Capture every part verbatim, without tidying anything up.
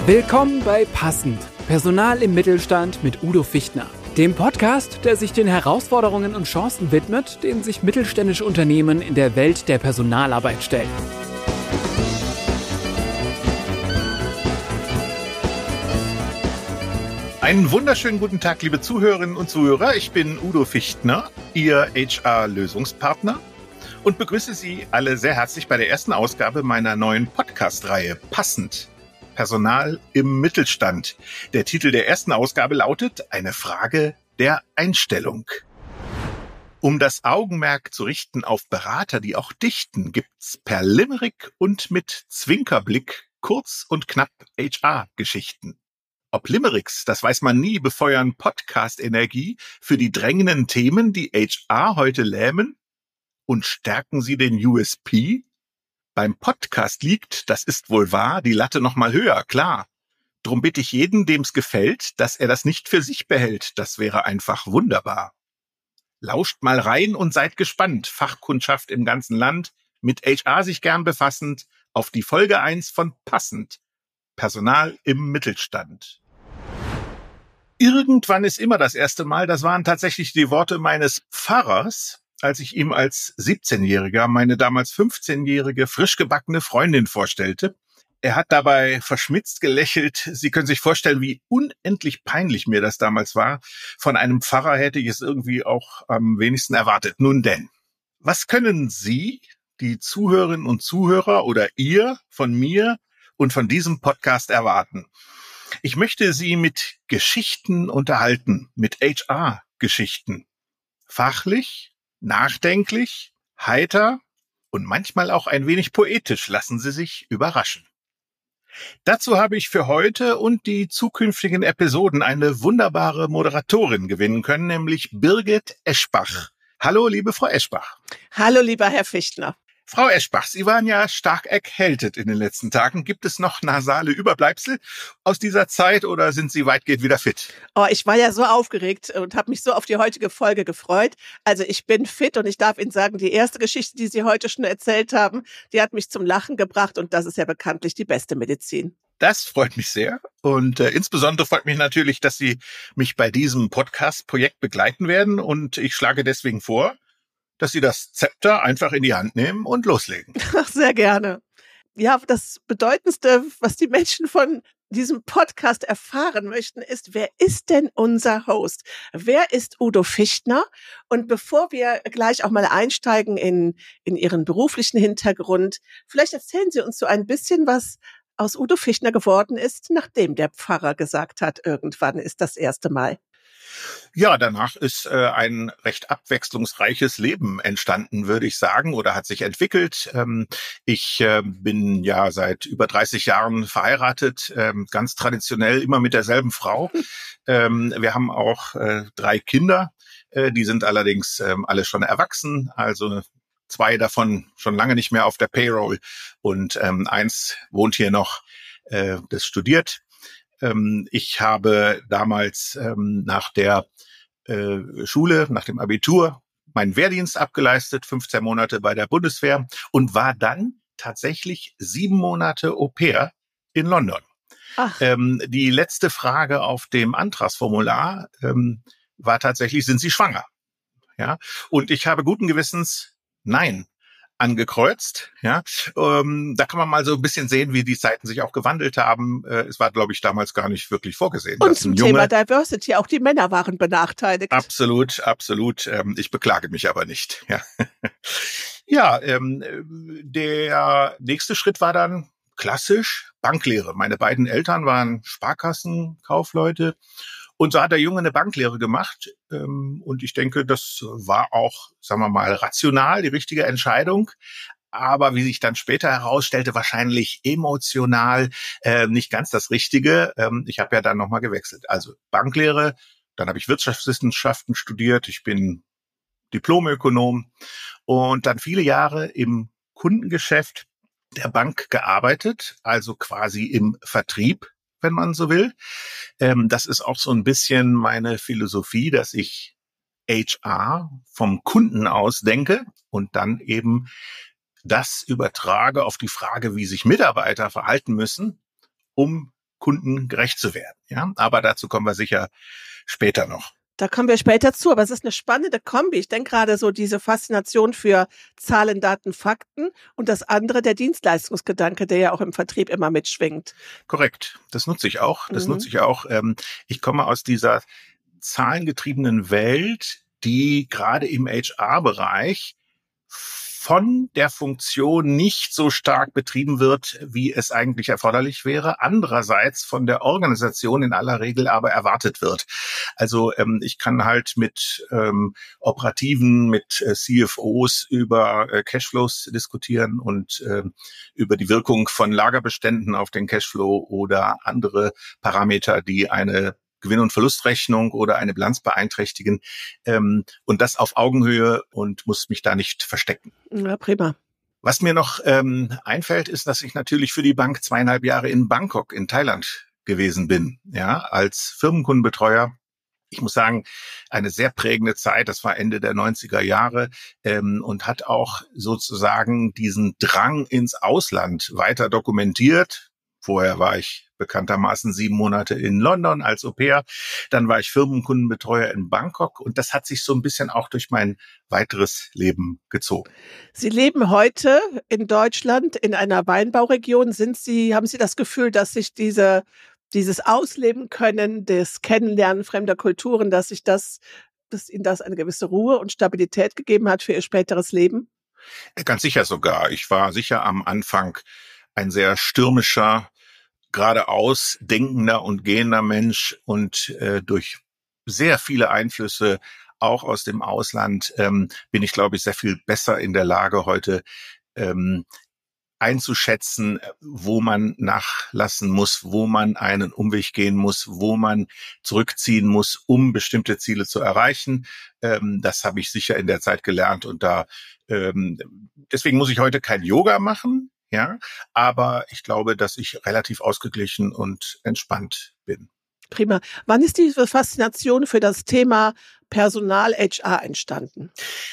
Willkommen bei Passend, Personal im Mittelstand mit Udo Fichtner. Dem Podcast, der sich den Herausforderungen und Chancen widmet, denen sich mittelständische Unternehmen in der Welt der Personalarbeit stellen. Einen wunderschönen guten Tag, liebe Zuhörerinnen und Zuhörer. Ich bin Udo Fichtner, Ihr H R-Lösungspartner und begrüße Sie alle sehr herzlich bei der ersten Ausgabe meiner neuen Podcast-Reihe Passend, Personal im Mittelstand. Der Titel der ersten Ausgabe lautet Eine Frage der Einstellung. Um das Augenmerk zu richten auf Berater, die auch dichten, gibt's per Limerick und mit Zwinkerblick kurz und knapp H R-Geschichten. Ob Limericks, das weiß man nie, befeuern Podcast-Energie für die drängenden Themen, die H R heute lähmen? Und stärken sie den U S P? Beim Podcast liegt, das ist wohl wahr, die Latte noch mal höher, klar. Drum bitte ich jeden, dem's gefällt, dass er das nicht für sich behält. Das wäre einfach wunderbar. Lauscht mal rein und seid gespannt. Fachkundschaft im ganzen Land, mit H R sich gern befassend, auf die Folge eins von Passend. Personal im Mittelstand. Irgendwann ist immer das erste Mal, das waren tatsächlich die Worte meines Pfarrers, als ich ihm als siebzehnjähriger meine damals fünfzehnjährige frisch gebackene Freundin vorstellte. Er hat dabei verschmitzt gelächelt. Sie können sich vorstellen, wie unendlich peinlich mir das damals war. Von einem Pfarrer hätte ich es irgendwie auch am wenigsten erwartet. Nun denn, was können Sie, die Zuhörerinnen und Zuhörer oder ihr von mir und von diesem Podcast erwarten? Ich möchte Sie mit Geschichten unterhalten, mit H R-Geschichten. Fachlich, nachdenklich, heiter und manchmal auch ein wenig poetisch. Lassen Sie sich überraschen. Dazu habe ich für heute und die zukünftigen Episoden eine wunderbare Moderatorin gewinnen können, nämlich Birgit Eschbach. Hallo, liebe Frau Eschbach. Hallo, lieber Herr Fichtner. Frau Eschbach, Sie waren ja stark erkältet in den letzten Tagen. Gibt es noch nasale Überbleibsel aus dieser Zeit oder sind Sie weitgehend wieder fit? Oh, ich war ja so aufgeregt und habe mich so auf die heutige Folge gefreut. Also ich bin fit und ich darf Ihnen sagen, die erste Geschichte, die Sie heute schon erzählt haben, die hat mich zum Lachen gebracht und das ist ja bekanntlich die beste Medizin. Das freut mich sehr und äh, insbesondere freut mich natürlich, dass Sie mich bei diesem Podcast-Projekt begleiten werden und ich schlage deswegen vor, dass Sie das Zepter einfach in die Hand nehmen und loslegen. Ach, sehr gerne. Ja, das Bedeutendste, was die Menschen von diesem Podcast erfahren möchten, ist, wer ist denn unser Host? Wer ist Udo Fichtner? Und bevor wir gleich auch mal einsteigen in, in Ihren beruflichen Hintergrund, vielleicht erzählen Sie uns so ein bisschen, was aus Udo Fichtner geworden ist, nachdem der Pfarrer gesagt hat, irgendwann ist das erste Mal. Ja, danach ist äh, ein recht abwechslungsreiches Leben entstanden, würde ich sagen, oder hat sich entwickelt. Ähm, ich äh, bin ja seit über dreißig Jahren verheiratet, ähm, ganz traditionell immer mit derselben Frau. Ähm, wir haben auch äh, drei Kinder, äh, die sind allerdings äh, alle schon erwachsen, also zwei davon schon lange nicht mehr auf der Payroll und ähm, eins wohnt hier noch, äh, das studiert. Ich habe damals ähm, nach der äh, Schule, nach dem Abitur, meinen Wehrdienst abgeleistet, fünfzehn Monate bei der Bundeswehr und war dann tatsächlich sieben Monate Au-pair in London. Ach. Ähm, die letzte Frage auf dem Antragsformular ähm, war tatsächlich, sind Sie schwanger? Ja, und ich habe guten Gewissens Nein angekreuzt, ja, ähm, da kann man mal so ein bisschen sehen, wie die Zeiten sich auch gewandelt haben. Äh, es war, glaube ich, damals gar nicht wirklich vorgesehen. Und zum Thema Diversity, auch die Männer waren benachteiligt. Absolut, absolut. Ähm, ich beklage mich aber nicht. Ja, ja ähm, der nächste Schritt war dann klassisch Banklehre. Meine beiden Eltern waren Sparkassenkaufleute. Und so hat der Junge eine Banklehre gemacht. Und ich denke, das war auch, sagen wir mal, rational die richtige Entscheidung. Aber wie sich dann später herausstellte, wahrscheinlich emotional äh, nicht ganz das Richtige. Ähm, ich habe ja dann nochmal gewechselt. Also Banklehre, dann habe ich Wirtschaftswissenschaften studiert. Ich bin Diplomökonom und dann viele Jahre im Kundengeschäft der Bank gearbeitet, also quasi im Vertrieb, wenn man so will. Ähm, das ist auch so ein bisschen meine Philosophie, dass ich H R vom Kunden aus denke und dann eben das übertrage auf die Frage, wie sich Mitarbeiter verhalten müssen, um Kunden gerecht zu werden. Ja, aber dazu kommen wir sicher später noch. Da kommen wir später zu, aber es ist eine spannende Kombi. Ich denke gerade so diese Faszination für Zahlen, Daten, Fakten und das andere, der Dienstleistungsgedanke, der ja auch im Vertrieb immer mitschwingt. Korrekt, das nutze ich auch. Das Mhm. nutze ich auch. Ich komme aus dieser zahlengetriebenen Welt, die gerade im H R-Bereich von der Funktion nicht so stark betrieben wird, wie es eigentlich erforderlich wäre. Andererseits von der Organisation in aller Regel aber erwartet wird. Also ähm, ich kann halt mit ähm, Operativen, mit äh, C F Os über äh, Cashflows diskutieren und äh, über die Wirkung von Lagerbeständen auf den Cashflow oder andere Parameter, die eine Gewinn- und Verlustrechnung oder eine Bilanz beeinträchtigen, ähm, und das auf Augenhöhe und muss mich da nicht verstecken. Ja, prima. Was mir noch ähm, einfällt, ist, dass ich natürlich für die Bank zweieinhalb Jahre in Bangkok in Thailand gewesen bin, ja, als Firmenkundenbetreuer. Ich muss sagen, eine sehr prägende Zeit, das war Ende der neunziger Jahre, ähm, und hat auch sozusagen diesen Drang ins Ausland weiter dokumentiert. Vorher war ich bekanntermaßen sieben Monate in London als Au-pair. Dann war ich Firmenkundenbetreuer in Bangkok und das hat sich so ein bisschen auch durch mein weiteres Leben gezogen. Sie leben heute in Deutschland in einer Weinbauregion. Sind Sie, haben Sie das Gefühl, dass sich diese, dieses Ausleben können, das Kennenlernen fremder Kulturen, dass sich das, dass Ihnen das eine gewisse Ruhe und Stabilität gegeben hat für Ihr späteres Leben? Ganz sicher sogar. Ich war sicher am Anfang ein sehr stürmischer, geradeaus denkender und gehender Mensch und äh, durch sehr viele Einflüsse auch aus dem Ausland ähm, bin ich, glaube ich, sehr viel besser in der Lage heute ähm, einzuschätzen, wo man nachlassen muss, wo man einen Umweg gehen muss, wo man zurückziehen muss, um bestimmte Ziele zu erreichen. Ähm, das habe ich sicher in der Zeit gelernt und da ähm, deswegen muss ich heute kein Yoga machen. Ja, aber ich glaube, dass ich relativ ausgeglichen und entspannt bin. Prima. Wann ist diese Faszination für das Thema Personal H R entstanden?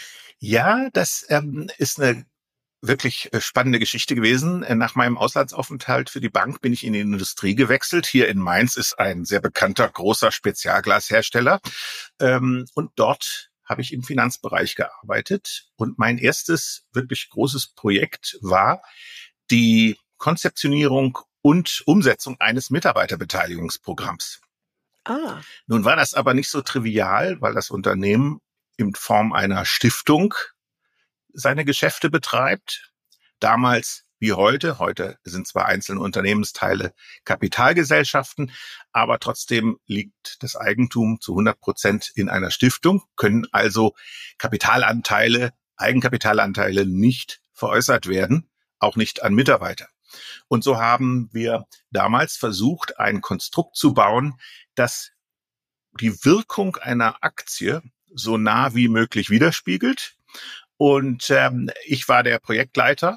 Ja, das ähm, ist eine wirklich spannende Geschichte gewesen. Nach meinem Auslandsaufenthalt für die Bank bin ich in die Industrie gewechselt. Hier in Mainz ist ein sehr bekannter, großer Spezialglashersteller. Ähm, und dort habe ich im Finanzbereich gearbeitet. Und mein erstes wirklich großes Projekt war die Konzeptionierung und Umsetzung eines Mitarbeiterbeteiligungsprogramms. Ah. Nun war das aber nicht so trivial, weil das Unternehmen in Form einer Stiftung seine Geschäfte betreibt. Damals wie heute. Heute sind zwar einzelne Unternehmensteile Kapitalgesellschaften, aber trotzdem liegt das Eigentum zu hundert Prozent in einer Stiftung, können also Kapitalanteile, Eigenkapitalanteile nicht veräußert werden, auch nicht an Mitarbeiter. Und so haben wir damals versucht, ein Konstrukt zu bauen, das die Wirkung einer Aktie so nah wie möglich widerspiegelt. Und ähm, ich war der Projektleiter,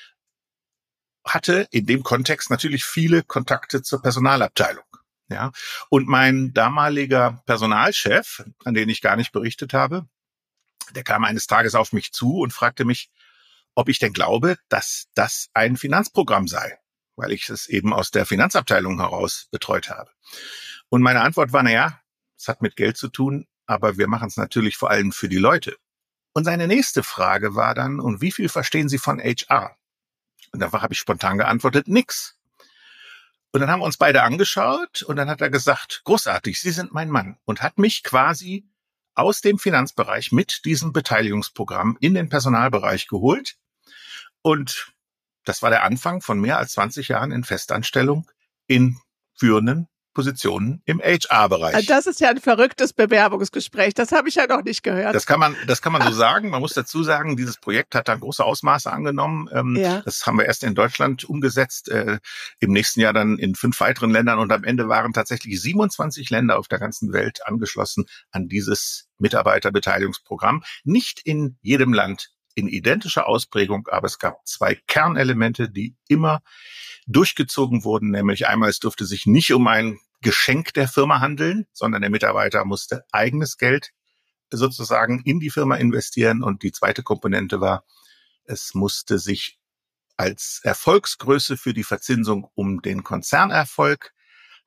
hatte in dem Kontext natürlich viele Kontakte zur Personalabteilung. Ja, und mein damaliger Personalchef, an den ich gar nicht berichtet habe, der kam eines Tages auf mich zu und fragte mich, ob ich denn glaube, dass das ein Finanzprogramm sei, weil ich es eben aus der Finanzabteilung heraus betreut habe. Und meine Antwort war, na ja, es hat mit Geld zu tun, aber wir machen es natürlich vor allem für die Leute. Und seine nächste Frage war dann, und wie viel verstehen Sie von H R? Und da habe ich spontan geantwortet, nix. Und dann haben wir uns beide angeschaut und dann hat er gesagt, großartig, Sie sind mein Mann, und hat mich quasi aus dem Finanzbereich mit diesem Beteiligungsprogramm in den Personalbereich geholt. Und das war der Anfang von mehr als zwanzig Jahren in Festanstellung in führenden Positionen im H R-Bereich. Das ist ja ein verrücktes Bewerbungsgespräch. Das habe ich ja noch nicht gehört. Das kann man, das kann man so sagen. Man muss dazu sagen, dieses Projekt hat dann große Ausmaße angenommen. Ähm, ja. Das haben wir erst in Deutschland umgesetzt, äh, im nächsten Jahr dann in fünf weiteren Ländern. Und am Ende waren tatsächlich siebenundzwanzig Länder auf der ganzen Welt angeschlossen an dieses Mitarbeiterbeteiligungsprogramm. Nicht in jedem Land in identischer Ausprägung, aber es gab zwei Kernelemente, die immer durchgezogen wurden, nämlich einmal, es durfte sich nicht um ein Geschenk der Firma handeln, sondern der Mitarbeiter musste eigenes Geld sozusagen in die Firma investieren. Und die zweite Komponente war, es musste sich als Erfolgsgröße für die Verzinsung um den Konzernerfolg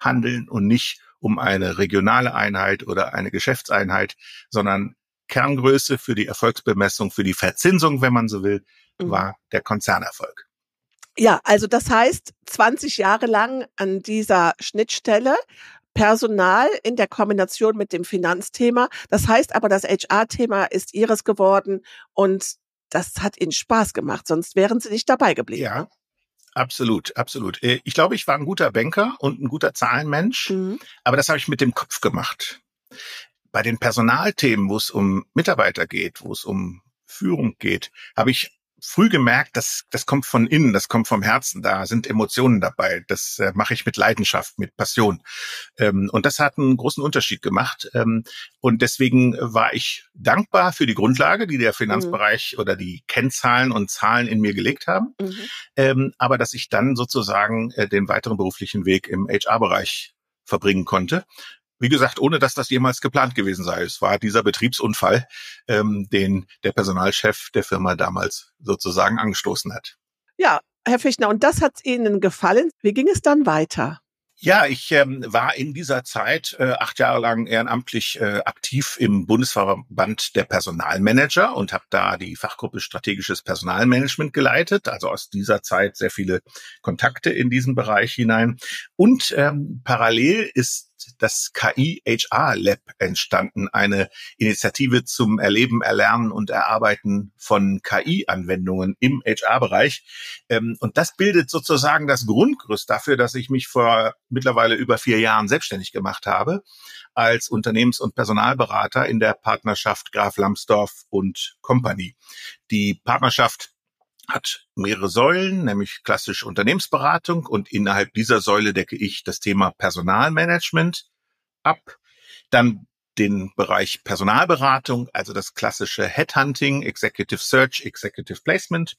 handeln und nicht um eine regionale Einheit oder eine Geschäftseinheit, sondern Kerngröße für die Erfolgsbemessung, für die Verzinsung, wenn man so will, war der Konzernerfolg. Ja, also das heißt, zwanzig Jahre lang an dieser Schnittstelle, Personal in der Kombination mit dem Finanzthema. Das heißt aber, das H R-Thema ist Ihres geworden und das hat Ihnen Spaß gemacht, sonst wären Sie nicht dabei geblieben. Ja, absolut, absolut. Ich glaube, ich war ein guter Banker und ein guter Zahlenmensch, mhm. aber das habe ich mit dem Kopf gemacht. Bei den Personalthemen, wo es um Mitarbeiter geht, wo es um Führung geht, habe ich früh gemerkt, dass das kommt von innen, das kommt vom Herzen, da sind Emotionen dabei. Das äh, mache ich mit Leidenschaft, mit Passion. Ähm, und das hat einen großen Unterschied gemacht. Ähm, und deswegen war ich dankbar für die Grundlage, die der Finanzbereich mhm. oder die Kennzahlen und Zahlen in mir gelegt haben. Mhm. Ähm, aber dass ich dann sozusagen äh, den weiteren beruflichen Weg im H R-Bereich verbringen konnte. Wie gesagt, ohne dass das jemals geplant gewesen sei. Es war dieser Betriebsunfall, ähm, den der Personalchef der Firma damals sozusagen angestoßen hat. Ja, Herr Fichtner, und das hat Ihnen gefallen. Wie ging es dann weiter? Ja, ich ähm, war in dieser Zeit äh, acht Jahre lang ehrenamtlich äh, aktiv im Bundesverband der Personalmanager und habe da die Fachgruppe Strategisches Personalmanagement geleitet. Also aus dieser Zeit sehr viele Kontakte in diesen Bereich hinein. Und ähm, parallel ist das K I-H R-Lab entstanden, eine Initiative zum Erleben, Erlernen und Erarbeiten von K I-Anwendungen im H R-Bereich. Und das bildet sozusagen das Grundgerüst dafür, dass ich mich vor mittlerweile über vier Jahren selbstständig gemacht habe als Unternehmens- und Personalberater in der Partnerschaft Graf Lambsdorff und Company. Die Partnerschaft hat mehrere Säulen, nämlich klassisch Unternehmensberatung, und innerhalb dieser Säule decke ich das Thema Personalmanagement ab. Dann den Bereich Personalberatung, also das klassische Headhunting, Executive Search, Executive Placement,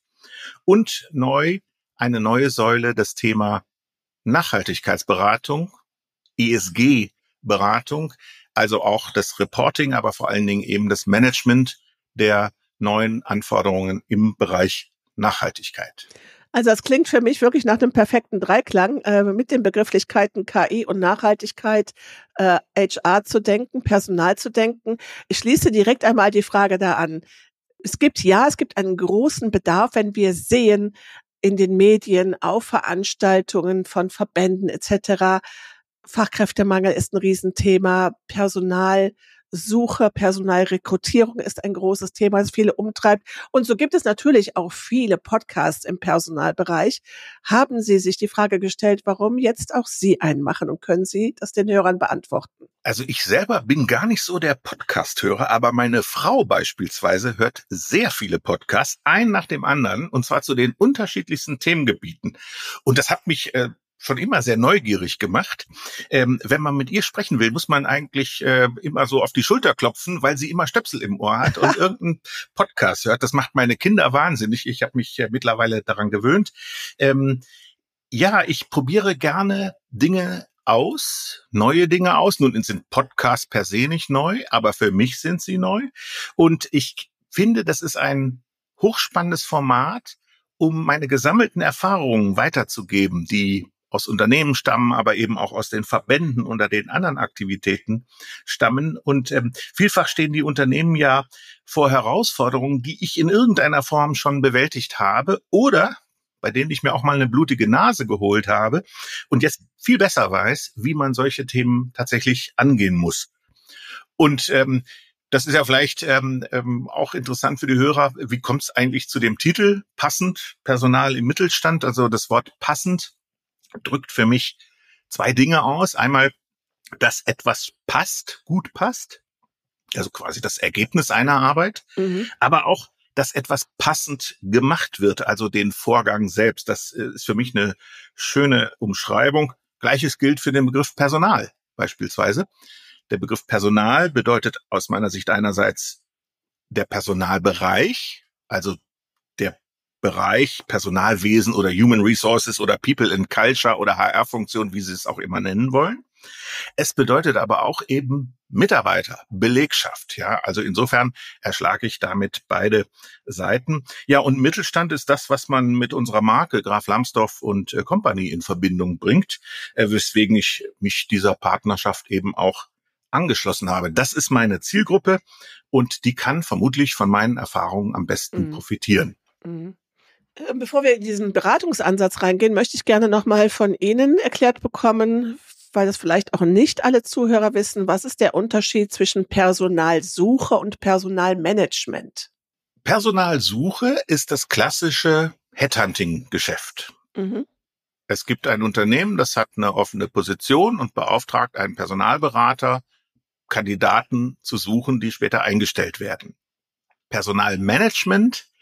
und neu eine neue Säule, das Thema Nachhaltigkeitsberatung, E S G-Beratung, also auch das Reporting, aber vor allen Dingen eben das Management der neuen Anforderungen im Bereich Nachhaltigkeit. Also das klingt für mich wirklich nach einem perfekten Dreiklang, äh, mit den Begrifflichkeiten K I und Nachhaltigkeit, äh, H R zu denken, Personal zu denken. Ich schließe direkt einmal die Frage da an. Es gibt, ja, es gibt einen großen Bedarf, wenn wir sehen in den Medien, auf Veranstaltungen von Verbänden et cetera. Fachkräftemangel ist ein Riesenthema, Personal Suche, Personalrekrutierung ist ein großes Thema, das viele umtreibt. Und so gibt es natürlich auch viele Podcasts im Personalbereich. Haben Sie sich die Frage gestellt, warum jetzt auch Sie einen machen, und können Sie das den Hörern beantworten? Also ich selber bin gar nicht so der Podcast-Hörer, aber meine Frau beispielsweise hört sehr viele Podcasts, einen nach dem anderen, und zwar zu den unterschiedlichsten Themengebieten. Und das hat mich äh, schon immer sehr neugierig gemacht. Ähm, wenn man mit ihr sprechen will, muss man eigentlich äh, immer so auf die Schulter klopfen, weil sie immer Stöpsel im Ohr hat und irgendeinen Podcast hört. Das macht meine Kinder wahnsinnig. Ich habe mich äh, mittlerweile daran gewöhnt. Ähm, ja, ich probiere gerne Dinge aus, neue Dinge aus. Nun sind Podcasts per se nicht neu, aber für mich sind sie neu. Und ich finde, das ist ein hochspannendes Format, um meine gesammelten Erfahrungen weiterzugeben, die aus Unternehmen stammen, aber eben auch aus den Verbänden oder den anderen Aktivitäten stammen. Und ähm, vielfach stehen die Unternehmen ja vor Herausforderungen, die ich in irgendeiner Form schon bewältigt habe oder bei denen ich mir auch mal eine blutige Nase geholt habe und jetzt viel besser weiß, wie man solche Themen tatsächlich angehen muss. Und ähm, das ist ja vielleicht ähm, ähm, auch interessant für die Hörer. Wie kommt es eigentlich zu dem Titel passend, Personal im Mittelstand? Also das Wort passend drückt für mich zwei Dinge aus. Einmal, dass etwas passt, gut passt, also quasi das Ergebnis einer Arbeit, mhm. aber auch, dass etwas passend gemacht wird, also den Vorgang selbst. Das ist für mich eine schöne Umschreibung. Gleiches gilt für den Begriff Personal beispielsweise. Der Begriff Personal bedeutet aus meiner Sicht einerseits der Personalbereich, also der Bereich Personalwesen oder Human Resources oder People and Culture oder H R-Funktion, wie Sie es auch immer nennen wollen. Es bedeutet aber auch eben Mitarbeiter, Belegschaft. Ja, also insofern erschlage ich damit beide Seiten. Ja, und Mittelstand ist das, was man mit unserer Marke Graf Lambsdorff und äh, Company in Verbindung bringt, äh, weswegen ich mich dieser Partnerschaft eben auch angeschlossen habe. Das ist meine Zielgruppe und die kann vermutlich von meinen Erfahrungen am besten Mhm. profitieren. Mhm. Äh, Bevor wir in diesen Beratungsansatz reingehen, möchte ich gerne nochmal von Ihnen erklärt bekommen, weil das vielleicht auch nicht alle Zuhörer wissen, was ist der Unterschied zwischen Personalsuche und Personalmanagement? Personalsuche ist das klassische Headhunting-Geschäft. Mhm. Es gibt ein Unternehmen, das hat eine offene Position und beauftragt einen Personalberater, Kandidaten zu suchen, die später eingestellt werden. Personalmanagement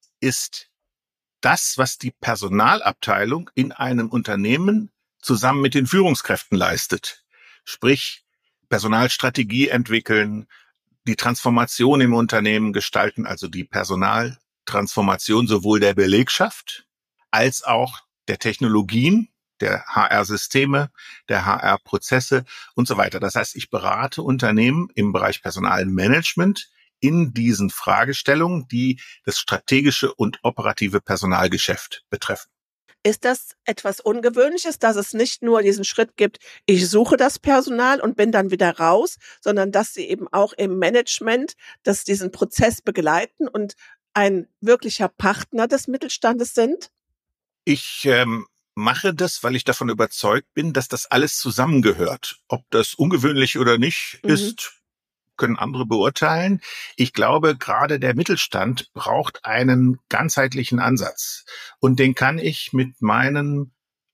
ist das, was die Personalabteilung in einem Unternehmen zusammen mit den Führungskräften leistet. Sprich, Personalstrategie entwickeln, die Transformation im Unternehmen gestalten, also die Personaltransformation sowohl der Belegschaft als auch der Technologien, der H R-Systeme, der H R-Prozesse und so weiter. Das heißt, ich berate Unternehmen im Bereich Personalmanagement in diesen Fragestellungen, die das strategische und operative Personalgeschäft betreffen. Ist das etwas Ungewöhnliches, dass es nicht nur diesen Schritt gibt, ich suche das Personal und bin dann wieder raus, sondern dass Sie eben auch im Management das diesen Prozess begleiten und ein wirklicher Partner des Mittelstandes sind? Ich ähm, mache das, weil ich davon überzeugt bin, dass das alles zusammengehört. Ob das ungewöhnlich oder nicht Mhm. ist, können andere beurteilen. Ich glaube, gerade der Mittelstand braucht einen ganzheitlichen Ansatz. Und den kann ich mit meinem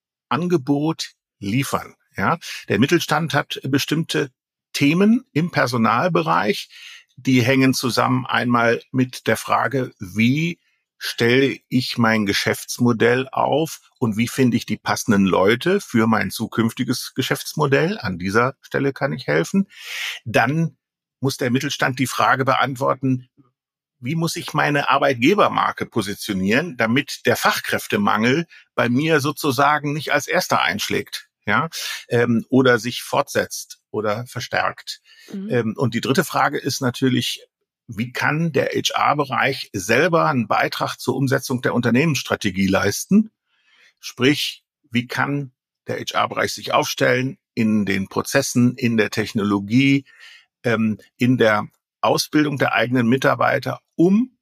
Angebot liefern. Ja, der Mittelstand hat bestimmte Themen im Personalbereich, die hängen zusammen einmal mit der Frage, wie stelle ich mein Geschäftsmodell auf und wie finde ich die passenden Leute für mein zukünftiges Geschäftsmodell. An dieser Stelle kann ich helfen. Dann muss der Mittelstand die Frage beantworten, wie muss ich meine Arbeitgebermarke positionieren, damit der Fachkräftemangel bei mir sozusagen nicht als erster einschlägt, ja, ähm, oder sich fortsetzt oder verstärkt. Mhm. Ähm, und die dritte Frage ist natürlich, wie kann der H R-Bereich selber einen Beitrag zur Umsetzung der Unternehmensstrategie leisten? Sprich, wie kann der H R-Bereich sich aufstellen in den Prozessen, in der Technologie, ähm, in der Ausbildung der eigenen Mitarbeiter, um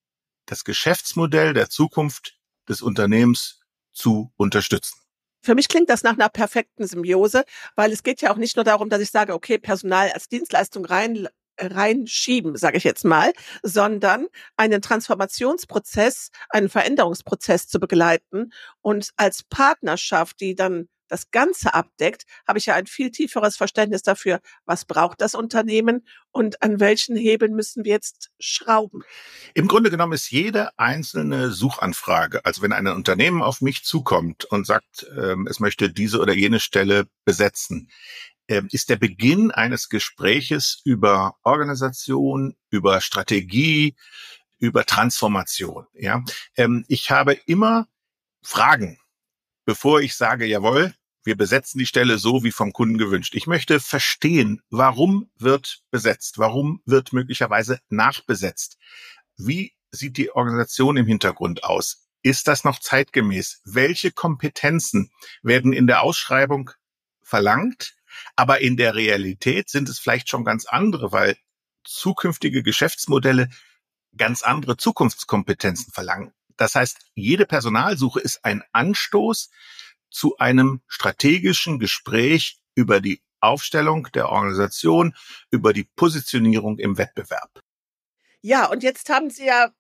das Geschäftsmodell der Zukunft des Unternehmens zu unterstützen. Für mich klingt das nach einer perfekten Symbiose, weil es geht ja auch nicht nur darum, dass ich sage, okay, Personal als Dienstleistung rein reinschieben, sage ich jetzt mal, sondern einen Transformationsprozess, einen Veränderungsprozess zu begleiten und als Partnerschaft, die dann das Ganze abdeckt, habe ich ja ein viel tieferes Verständnis dafür, was braucht das Unternehmen und an welchen Hebeln müssen wir jetzt schrauben. Im Grunde genommen ist jede einzelne Suchanfrage, also wenn ein Unternehmen auf mich zukommt und sagt, ähm, es möchte diese oder jene Stelle besetzen, ähm, ist der Beginn eines Gespräches über Organisation, über Strategie, über Transformation. Ja, ähm, ich habe immer Fragen, bevor ich sage, jawohl, wir besetzen die Stelle so, wie vom Kunden gewünscht. Ich möchte verstehen, warum wird besetzt? Warum wird möglicherweise nachbesetzt? Wie sieht die Organisation im Hintergrund aus? Ist das noch zeitgemäß? Welche Kompetenzen werden in der Ausschreibung verlangt? Aber in der Realität sind es vielleicht schon ganz andere, weil zukünftige Geschäftsmodelle ganz andere Zukunftskompetenzen verlangen. Das heißt, jede Personalsuche ist ein Anstoß zu einem strategischen Gespräch über die Aufstellung der Organisation, über die Positionierung im Wettbewerb. Ja, und jetzt haben Sie ja,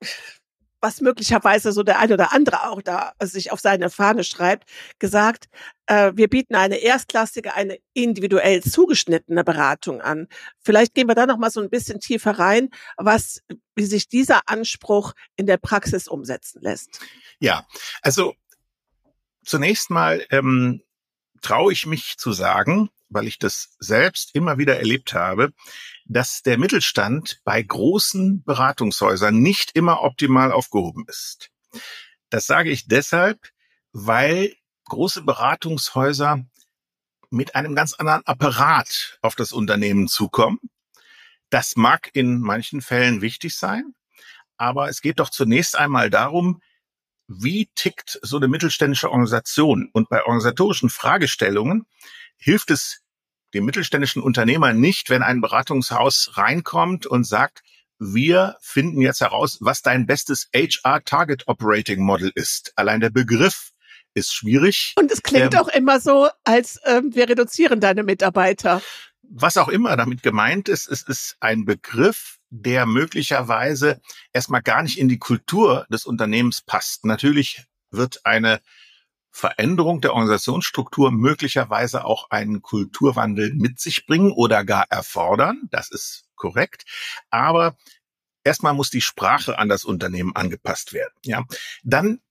was möglicherweise so der ein oder andere auch da sich auf seine Fahne schreibt, gesagt, äh, wir bieten eine erstklassige, eine individuell zugeschnittene Beratung an. Vielleicht gehen wir da noch mal so ein bisschen tiefer rein, was, wie sich dieser Anspruch in der Praxis umsetzen lässt. Ja, also zunächst mal ähm, traue ich mich zu sagen, weil ich das selbst immer wieder erlebt habe, dass der Mittelstand bei großen Beratungshäusern nicht immer optimal aufgehoben ist. Das sage ich deshalb, weil große Beratungshäuser mit einem ganz anderen Apparat auf das Unternehmen zukommen. Das mag in manchen Fällen wichtig sein, aber es geht doch zunächst einmal darum, wie tickt so eine mittelständische Organisation? Und bei organisatorischen Fragestellungen hilft es dem mittelständischen Unternehmer nicht, wenn ein Beratungshaus reinkommt und sagt, wir finden jetzt heraus, was dein bestes H R Target Operating Model ist. Allein der Begriff ist schwierig. Und es klingt ähm, auch immer so, als ähm, wir reduzieren deine Mitarbeiter. Was auch immer damit gemeint ist, es ist ein Begriff, der möglicherweise erstmal gar nicht in die Kultur des Unternehmens passt. Natürlich wird eine Veränderung der Organisationsstruktur möglicherweise auch einen Kulturwandel mit sich bringen oder gar erfordern. Das ist korrekt. Aber erstmal muss die Sprache an das Unternehmen angepasst werden. Ja, dann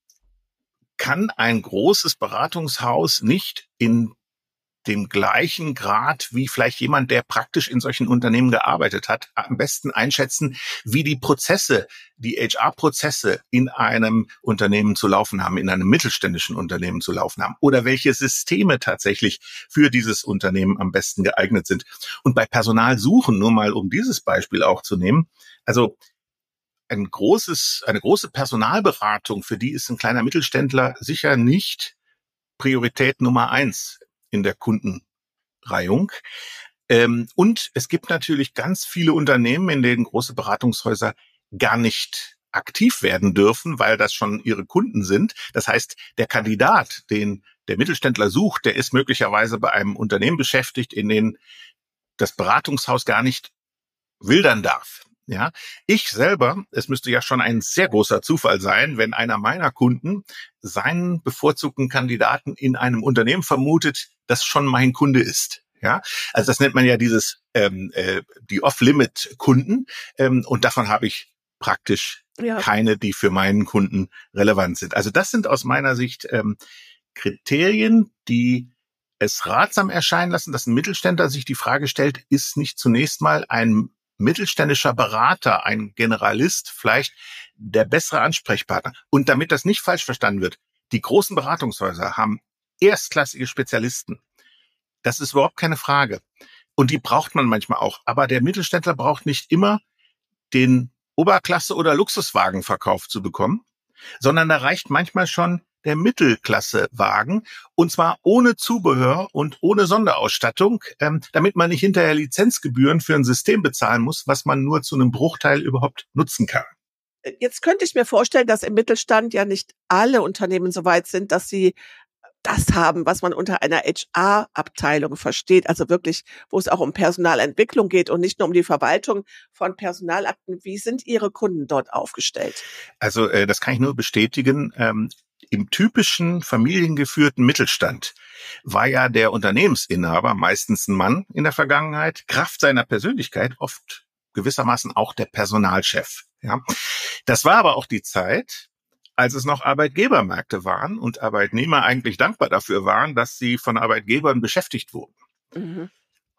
kann ein großes Beratungshaus nicht in dem gleichen Grad wie vielleicht jemand, der praktisch in solchen Unternehmen gearbeitet hat, am besten einschätzen, wie die Prozesse, die H R-Prozesse in einem Unternehmen zu laufen haben, in einem mittelständischen Unternehmen zu laufen haben oder welche Systeme tatsächlich für dieses Unternehmen am besten geeignet sind. Und bei Personalsuchen, nur mal um dieses Beispiel auch zu nehmen, also ein großes, eine große Personalberatung, für die ist ein kleiner Mittelständler sicher nicht Priorität Nummer eins in der Kundenreihung. Ähm, und es gibt natürlich ganz viele Unternehmen, in denen große Beratungshäuser gar nicht aktiv werden dürfen, weil das schon ihre Kunden sind. Das heißt, der Kandidat, den der Mittelständler sucht, der ist möglicherweise bei einem Unternehmen beschäftigt, in dem das Beratungshaus gar nicht wildern darf. Ja, ich selber, es müsste ja schon ein sehr großer Zufall sein, wenn einer meiner Kunden seinen bevorzugten Kandidaten in einem Unternehmen vermutet, das schon mein Kunde ist. Ja, also das nennt man ja dieses ähm, äh, die Off-Limit-Kunden ähm, und davon habe ich praktisch ja keine, die für meinen Kunden relevant sind. Also das sind aus meiner Sicht ähm, Kriterien, die es ratsam erscheinen lassen, dass ein Mittelständler sich die Frage stellt, ist nicht zunächst mal ein mittelständischer Berater, ein Generalist, vielleicht der bessere Ansprechpartner. Und damit das nicht falsch verstanden wird, die großen Beratungshäuser haben erstklassige Spezialisten. Das ist überhaupt keine Frage. Und die braucht man manchmal auch. Aber der Mittelständler braucht nicht immer den Oberklasse- oder Luxuswagenverkauf zu bekommen, sondern da reicht manchmal schon der Mittelklassewagen, und zwar ohne Zubehör und ohne Sonderausstattung, ähm, damit man nicht hinterher Lizenzgebühren für ein System bezahlen muss, was man nur zu einem Bruchteil überhaupt nutzen kann. Jetzt könnte ich mir vorstellen, dass im Mittelstand ja nicht alle Unternehmen so weit sind, dass sie das haben, was man unter einer H R-Abteilung versteht, also wirklich, wo es auch um Personalentwicklung geht und nicht nur um die Verwaltung von Personalakten. Wie sind Ihre Kunden dort aufgestellt? Also äh, das kann ich nur bestätigen. Ähm, Im typischen familiengeführten Mittelstand war ja der Unternehmensinhaber, meistens ein Mann in der Vergangenheit, Kraft seiner Persönlichkeit oft gewissermaßen auch der Personalchef. Ja, das war aber auch die Zeit, als es noch Arbeitgebermärkte waren und Arbeitnehmer eigentlich dankbar dafür waren, dass sie von Arbeitgebern beschäftigt wurden. Mhm.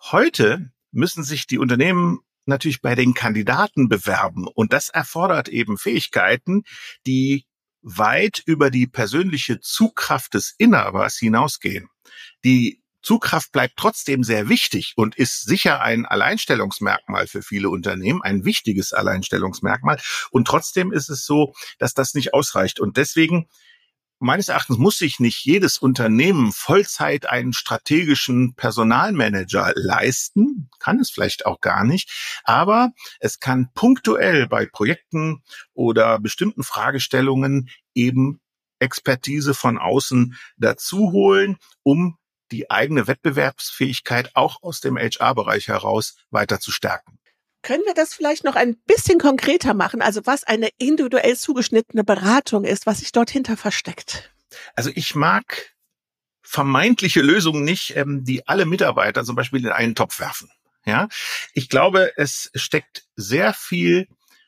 Heute müssen sich die Unternehmen natürlich bei den Kandidaten bewerben und das erfordert eben Fähigkeiten, die weit über die persönliche Zugkraft des Inhabers hinausgehen. Die Zugkraft bleibt trotzdem sehr wichtig und ist sicher ein Alleinstellungsmerkmal für viele Unternehmen, ein wichtiges Alleinstellungsmerkmal. Und trotzdem ist es so, dass das nicht ausreicht. Und deswegen, meines Erachtens, muss sich nicht jedes Unternehmen Vollzeit einen strategischen Personalmanager leisten, kann es vielleicht auch gar nicht, aber es kann punktuell bei Projekten oder bestimmten Fragestellungen eben Expertise von außen dazu holen, um die eigene Wettbewerbsfähigkeit auch aus dem H R-Bereich heraus weiter zu stärken. Können wir das vielleicht noch ein bisschen konkreter machen? Also was eine individuell zugeschnittene Beratung ist, was sich dort hinter versteckt? Also ich mag vermeintliche Lösungen nicht, ähm, die alle Mitarbeiter zum Beispiel in einen Topf werfen. Ja, ich glaube, es steckt sehr viel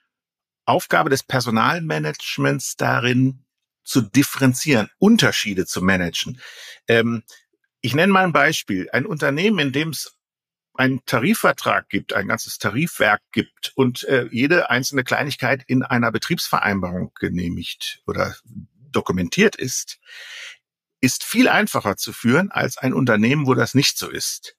Aufgabe des Personalmanagements darin, zu differenzieren, Unterschiede zu managen. Ähm, ich nenne mal ein Beispiel. Ein Unternehmen, in dem es einen Tarifvertrag gibt, ein ganzes Tarifwerk gibt und äh, jede einzelne Kleinigkeit in einer Betriebsvereinbarung genehmigt oder dokumentiert ist, ist viel einfacher zu führen als ein Unternehmen, wo das nicht so ist.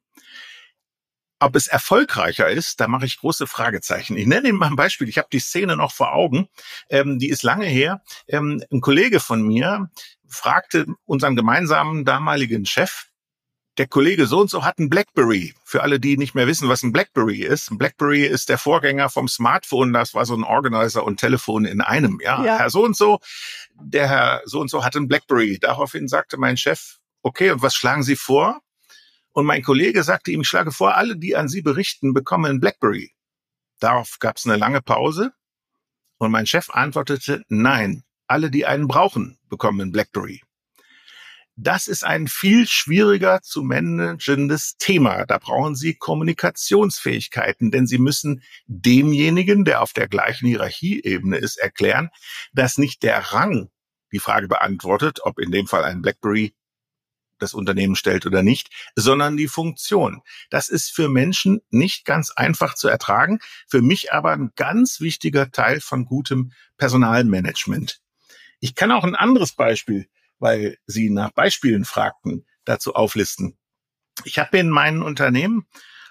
Ob es erfolgreicher ist, da mache ich große Fragezeichen. Ich nenne Ihnen mal ein Beispiel. Ich habe die Szene noch vor Augen. Ähm, die ist lange her. Ähm, ein Kollege von mir fragte unseren gemeinsamen damaligen Chef, der Kollege so und so hat ein BlackBerry. Für alle, die nicht mehr wissen, was ein BlackBerry ist. Ein BlackBerry ist der Vorgänger vom Smartphone. Das war so ein Organizer und Telefon in einem. Ja, Ja. Herr so und so, der Herr so und so hat ein BlackBerry. Daraufhin sagte mein Chef, okay, und was schlagen Sie vor? Und mein Kollege sagte ihm, ich schlage vor, alle, die an Sie berichten, bekommen ein BlackBerry. Darauf gab es eine lange Pause. Und mein Chef antwortete, nein, alle, die einen brauchen, bekommen ein BlackBerry. Das ist ein viel schwieriger zu managendes Thema. Da brauchen Sie Kommunikationsfähigkeiten, denn Sie müssen demjenigen, der auf der gleichen Hierarchieebene ist, erklären, dass nicht der Rang die Frage beantwortet, ob in dem Fall ein BlackBerry das Unternehmen stellt oder nicht, sondern die Funktion. Das ist für Menschen nicht ganz einfach zu ertragen, für mich aber ein ganz wichtiger Teil von gutem Personalmanagement. Ich kann auch ein anderes Beispiel, weil Sie nach Beispielen fragten, dazu auflisten. Ich habe in meinen Unternehmen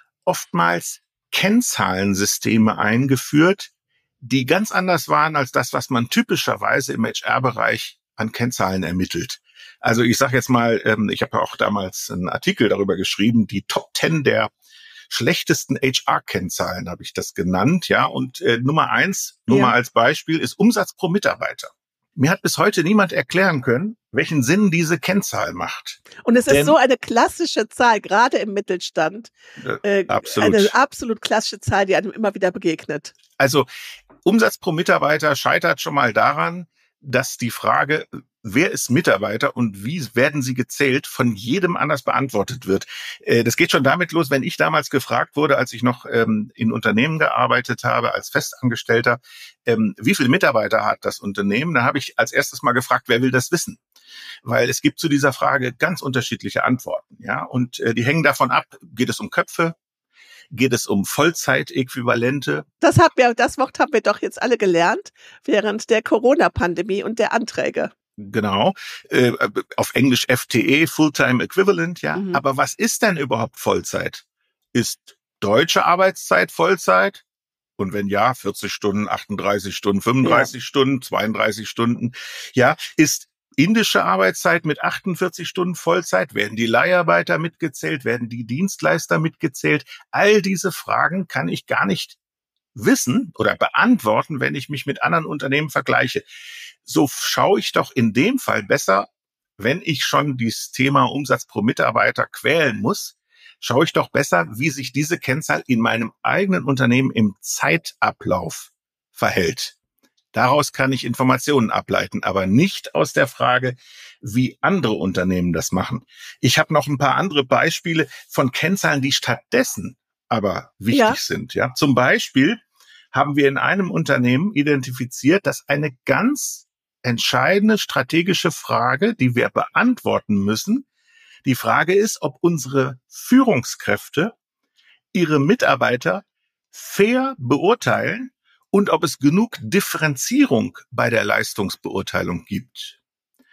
oftmals Kennzahlensysteme eingeführt, die ganz anders waren als das, was man typischerweise im H R-Bereich an Kennzahlen ermittelt. Also ich sage jetzt mal, ich habe auch damals einen Artikel darüber geschrieben, die Top Ten der schlechtesten H R-Kennzahlen habe ich das genannt, ja. Und äh, Nummer eins, nur Ja. mal als Beispiel, ist Umsatz pro Mitarbeiter. Mir hat bis heute niemand erklären können, welchen Sinn diese Kennzahl macht. Und es Denn- ist so eine klassische Zahl, gerade im Mittelstand. Äh, Äh, absolut. Eine absolut klassische Zahl, die einem immer wieder begegnet. Also Umsatz pro Mitarbeiter scheitert schon mal daran, dass die Frage, wer ist Mitarbeiter und wie werden sie gezählt, von jedem anders beantwortet wird. Äh, das geht schon damit los, wenn ich damals gefragt wurde, als ich noch ähm, in Unternehmen gearbeitet habe, als Festangestellter, ähm, wie viele Mitarbeiter hat das Unternehmen? Da habe ich als erstes mal gefragt, wer will das wissen? Weil es gibt zu dieser Frage ganz unterschiedliche Antworten, ja, und äh, die hängen davon ab, geht es um Köpfe? Geht es um Vollzeitäquivalente? Das, haben wir, das Wort haben wir doch jetzt alle gelernt während der Corona-Pandemie und der Anträge. Genau, äh, auf Englisch F T E, Fulltime Equivalent, ja. Mhm. Aber was ist denn überhaupt Vollzeit? Ist deutsche Arbeitszeit Vollzeit? Und wenn ja, vierzig Stunden, achtunddreißig Stunden, fünfunddreißig Stunden, zweiunddreißig Stunden. Ja, ist indische Arbeitszeit mit achtundvierzig Stunden Vollzeit? Werden die Leiharbeiter mitgezählt? Werden die Dienstleister mitgezählt? All diese Fragen kann ich gar nicht wissen oder beantworten, wenn ich mich mit anderen Unternehmen vergleiche. So schaue ich doch in dem Fall besser, wenn ich schon dieses Thema Umsatz pro Mitarbeiter quälen muss, schaue ich doch besser, wie sich diese Kennzahl in meinem eigenen Unternehmen im Zeitablauf verhält. Daraus kann ich Informationen ableiten, aber nicht aus der Frage, wie andere Unternehmen das machen. Ich habe noch ein paar andere Beispiele von Kennzahlen, die stattdessen aber wichtig Ja. sind. Ja, zum Beispiel haben wir in einem Unternehmen identifiziert, dass eine ganz entscheidende strategische Frage, die wir beantworten müssen, die Frage ist, ob unsere Führungskräfte ihre Mitarbeiter fair beurteilen und ob es genug Differenzierung bei der Leistungsbeurteilung gibt.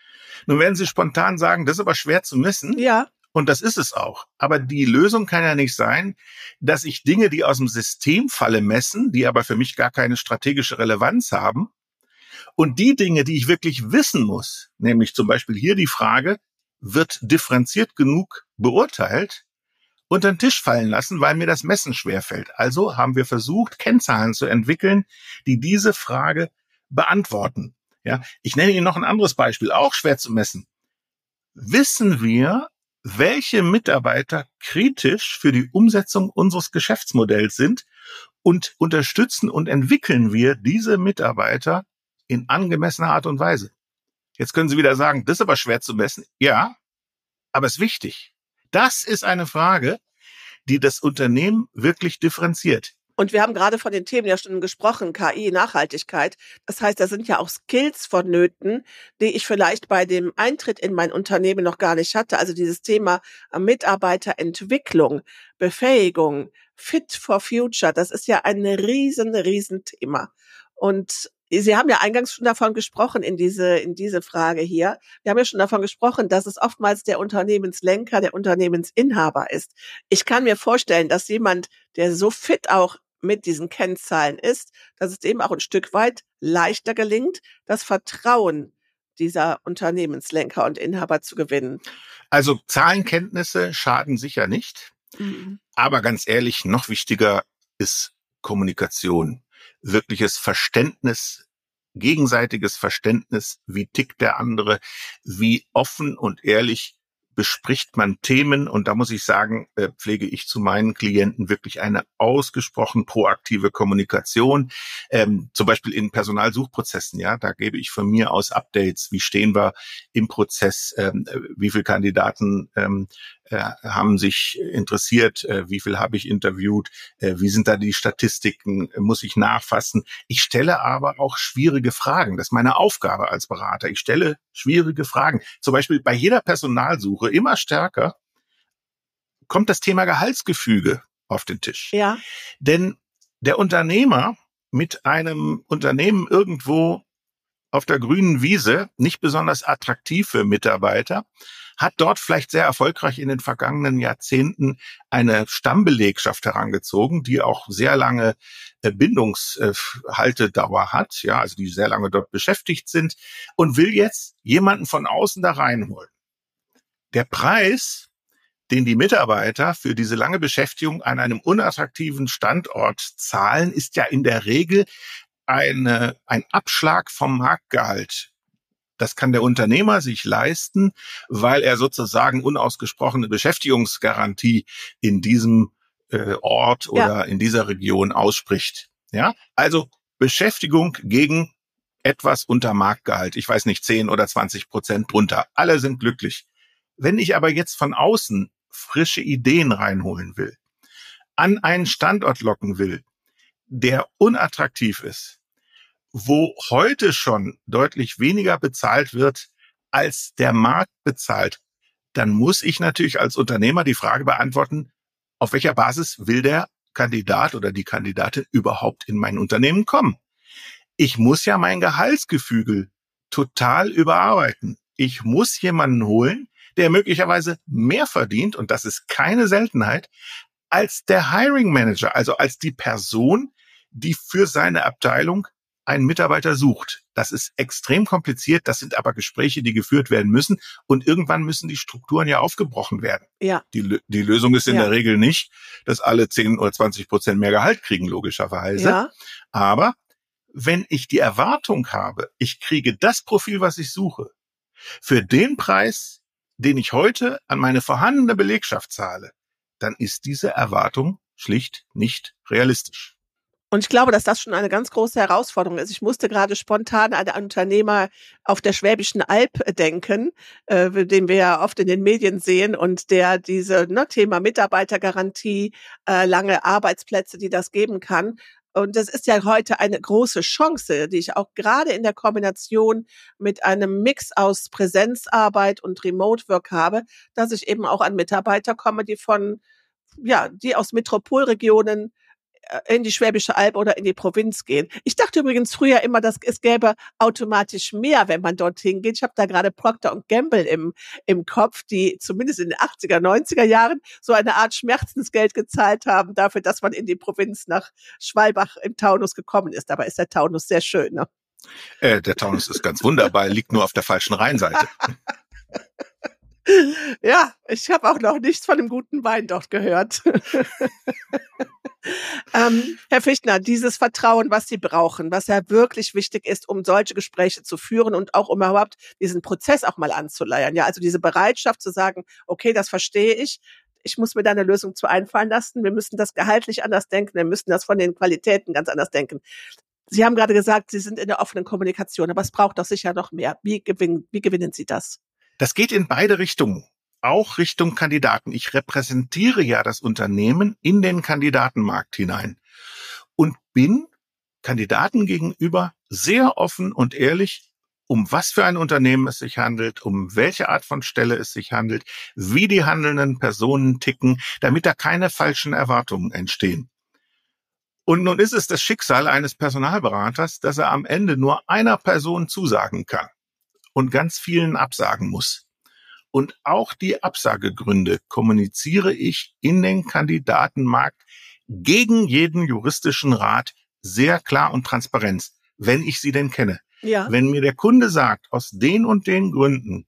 Nun werden Sie spontan sagen, das ist aber schwer zu messen. Ja, Und das ist es auch. Aber die Lösung kann ja nicht sein, dass ich Dinge, die aus dem System falle, messen, die aber für mich gar keine strategische Relevanz haben. Und die Dinge, die ich wirklich wissen muss, nämlich zum Beispiel hier die Frage, wird differenziert genug beurteilt, unter den Tisch fallen lassen, weil mir das Messen schwerfällt. Also haben wir versucht, Kennzahlen zu entwickeln, die diese Frage beantworten. Ja, ich nenne Ihnen noch ein anderes Beispiel, auch schwer zu messen. Wissen wir, welche Mitarbeiter kritisch für die Umsetzung unseres Geschäftsmodells sind und unterstützen und entwickeln wir diese Mitarbeiter in angemessener Art und Weise? Jetzt können Sie wieder sagen, das ist aber schwer zu messen. Ja, aber es ist wichtig. Das ist eine Frage, die das Unternehmen wirklich differenziert. und wir haben gerade von den Themen ja schon gesprochen, K I, Nachhaltigkeit. Das heißt, da sind ja auch Skills vonnöten, die ich vielleicht bei dem Eintritt in mein Unternehmen noch gar nicht hatte. Also dieses Thema Mitarbeiterentwicklung, Befähigung, Fit for Future, das ist ja ein riesen, riesen Thema. Und Sie haben ja eingangs schon davon gesprochen in diese, in diese Frage hier. Wir haben ja schon davon gesprochen, dass es oftmals der Unternehmenslenker, der Unternehmensinhaber ist. Ich kann mir vorstellen, dass jemand, der so fit auch mit diesen Kennzahlen ist, dass es dem auch ein Stück weit leichter gelingt, das Vertrauen dieser Unternehmenslenker und Inhaber zu gewinnen. Also Zahlenkenntnisse schaden sicher nicht. Mhm. Aber ganz ehrlich, noch wichtiger ist Kommunikation. Wirkliches Verständnis, gegenseitiges Verständnis, wie tickt der andere, wie offen und ehrlich bespricht man Themen. Und da muss ich sagen, äh, pflege ich zu meinen Klienten wirklich eine ausgesprochen proaktive Kommunikation. Ähm, zum Beispiel in Personalsuchprozessen, ja, da gebe ich von mir aus Updates. Wie stehen wir im Prozess? Ähm, wie viele Kandidaten ähm, äh, haben sich interessiert? Äh, wie viel habe ich interviewt? Äh, wie sind da die Statistiken? Äh, muss ich nachfassen? Ich stelle aber auch schwierige Fragen. Das ist meine Aufgabe als Berater. Ich stelle schwierige Fragen. Zum Beispiel bei jeder Personalsuche immer stärker kommt das Thema Gehaltsgefüge auf den Tisch. Ja. Denn der Unternehmer mit einem Unternehmen irgendwo auf der grünen Wiese, nicht besonders attraktiv für Mitarbeiter, hat dort vielleicht sehr erfolgreich in den vergangenen Jahrzehnten eine Stammbelegschaft herangezogen, die auch sehr lange Bindungshaltedauer hat, ja, also die sehr lange dort beschäftigt sind, und will jetzt jemanden von außen da reinholen. Der Preis, den die Mitarbeiter für diese lange Beschäftigung an einem unattraktiven Standort zahlen, ist ja in der Regel eine, ein Abschlag vom Marktgehalt. Das kann der Unternehmer sich leisten, weil er sozusagen unausgesprochene Beschäftigungsgarantie in diesem äh, Ort oder ja. in dieser Region ausspricht. Ja, also Beschäftigung gegen etwas unter Marktgehalt. Ich weiß nicht, zehn oder zwanzig Prozent drunter. Alle sind glücklich. Wenn ich aber jetzt von außen frische Ideen reinholen will, an einen Standort locken will, der unattraktiv ist, wo heute schon deutlich weniger bezahlt wird, als der Markt bezahlt, dann muss ich natürlich als Unternehmer die Frage beantworten, auf welcher Basis will der Kandidat oder die Kandidatin überhaupt in mein Unternehmen kommen? Ich muss ja mein Gehaltsgefüge total überarbeiten. Ich muss jemanden holen, der möglicherweise mehr verdient, und das ist keine Seltenheit, als der Hiring Manager, also als die Person, die für seine Abteilung einen Mitarbeiter sucht. Das ist extrem kompliziert, das sind aber Gespräche, die geführt werden müssen, und irgendwann müssen die Strukturen ja aufgebrochen werden. Ja. Die, die Lösung ist in ja. der Regel nicht, dass alle zehn oder zwanzig Prozent mehr Gehalt kriegen, logischerweise. Ja. Aber wenn ich die Erwartung habe, ich kriege das Profil, was ich suche, für den Preis, den ich heute an meine vorhandene Belegschaft zahle, dann ist diese Erwartung schlicht nicht realistisch. Und ich glaube, dass das schon eine ganz große Herausforderung ist. Ich musste gerade spontan an einen Unternehmer auf der Schwäbischen Alb denken, äh, den wir ja oft in den Medien sehen, und der diese ne, Thema Mitarbeitergarantie, äh, lange Arbeitsplätze, die das geben kann. Und das ist ja heute eine große Chance, die ich auch gerade in der Kombination mit einem Mix aus Präsenzarbeit und Remote-Work habe, dass ich eben auch an Mitarbeiter komme, die von, ja, die aus Metropolregionen in die Schwäbische Alb oder in die Provinz gehen. Ich dachte übrigens früher immer, dass es gäbe automatisch mehr, wenn man dorthin geht. Ich habe da gerade Procter und Gamble im im Kopf, die zumindest in den achtziger, neunziger Jahren so eine Art Schmerzensgeld gezahlt haben dafür, dass man in die Provinz nach Schwalbach im Taunus gekommen ist. Dabei ist der Taunus sehr schön, ne? Äh, der Taunus ist ganz wunderbar, liegt nur auf der falschen Rheinseite. Ja, ich habe auch noch nichts von dem guten Wein dort gehört. ähm, Herr Fichtner, dieses Vertrauen, was Sie brauchen, was ja wirklich wichtig ist, um solche Gespräche zu führen und auch um überhaupt diesen Prozess auch mal anzuleiern. Ja, also diese Bereitschaft zu sagen, okay, das verstehe ich. Ich muss mir da eine Lösung zu einfallen lassen. Wir müssen das gehaltlich anders denken. Wir müssen das von den Qualitäten ganz anders denken. Sie haben gerade gesagt, Sie sind in der offenen Kommunikation, aber es braucht doch sicher noch mehr. Wie gewinnen, wie gewinnen Sie das? Das geht in beide Richtungen, auch Richtung Kandidaten. Ich repräsentiere ja das Unternehmen in den Kandidatenmarkt hinein und bin Kandidaten gegenüber sehr offen und ehrlich, um was für ein Unternehmen es sich handelt, um welche Art von Stelle es sich handelt, wie die handelnden Personen ticken, damit da keine falschen Erwartungen entstehen. Und nun ist es das Schicksal eines Personalberaters, dass er am Ende nur einer Person zusagen kann und ganz vielen absagen muss. Und auch die Absagegründe kommuniziere ich in den Kandidatenmarkt gegen jeden juristischen Rat sehr klar und transparent, wenn ich sie denn kenne. Ja. Wenn mir der Kunde sagt, aus den und den Gründen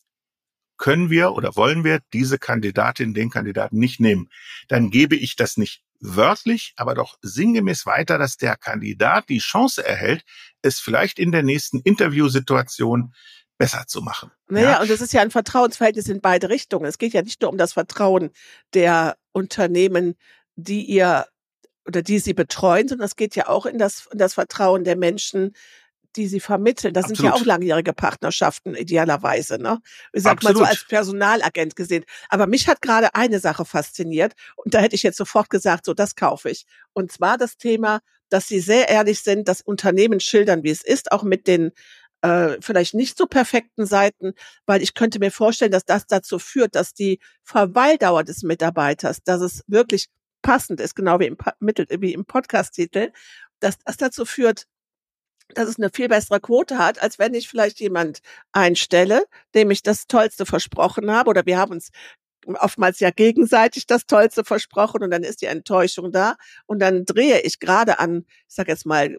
können wir oder wollen wir diese Kandidatin, den Kandidaten nicht nehmen, dann gebe ich das nicht wörtlich, aber doch sinngemäß weiter, dass der Kandidat die Chance erhält, es vielleicht in der nächsten Interviewsituation besser zu machen. Naja, ja? Und das ist ja ein Vertrauensverhältnis in beide Richtungen. Es geht ja nicht nur um das Vertrauen der Unternehmen, die ihr oder die sie betreuen, sondern es geht ja auch in das, in das Vertrauen der Menschen, die sie vermitteln. Das Absolut. Sind ja auch langjährige Partnerschaften idealerweise, ne? Ich sag Absolut. Mal so als Personalagent gesehen. Aber mich hat gerade eine Sache fasziniert und da hätte ich jetzt sofort gesagt, so das kaufe ich. Und zwar das Thema, dass sie sehr ehrlich sind, das Unternehmen schildern, wie es ist, auch mit den äh, vielleicht nicht so perfekten Seiten, weil ich könnte mir vorstellen, dass das dazu führt, dass die Verweildauer des Mitarbeiters, dass es wirklich passend ist, genau wie im, wie im Podcast-Titel, dass das dazu führt, dass es eine viel bessere Quote hat, als wenn ich vielleicht jemand einstelle, dem ich das Tollste versprochen habe, oder wir haben uns oftmals ja gegenseitig das Tollste versprochen und dann ist die Enttäuschung da und dann drehe ich gerade an, ich sage jetzt mal,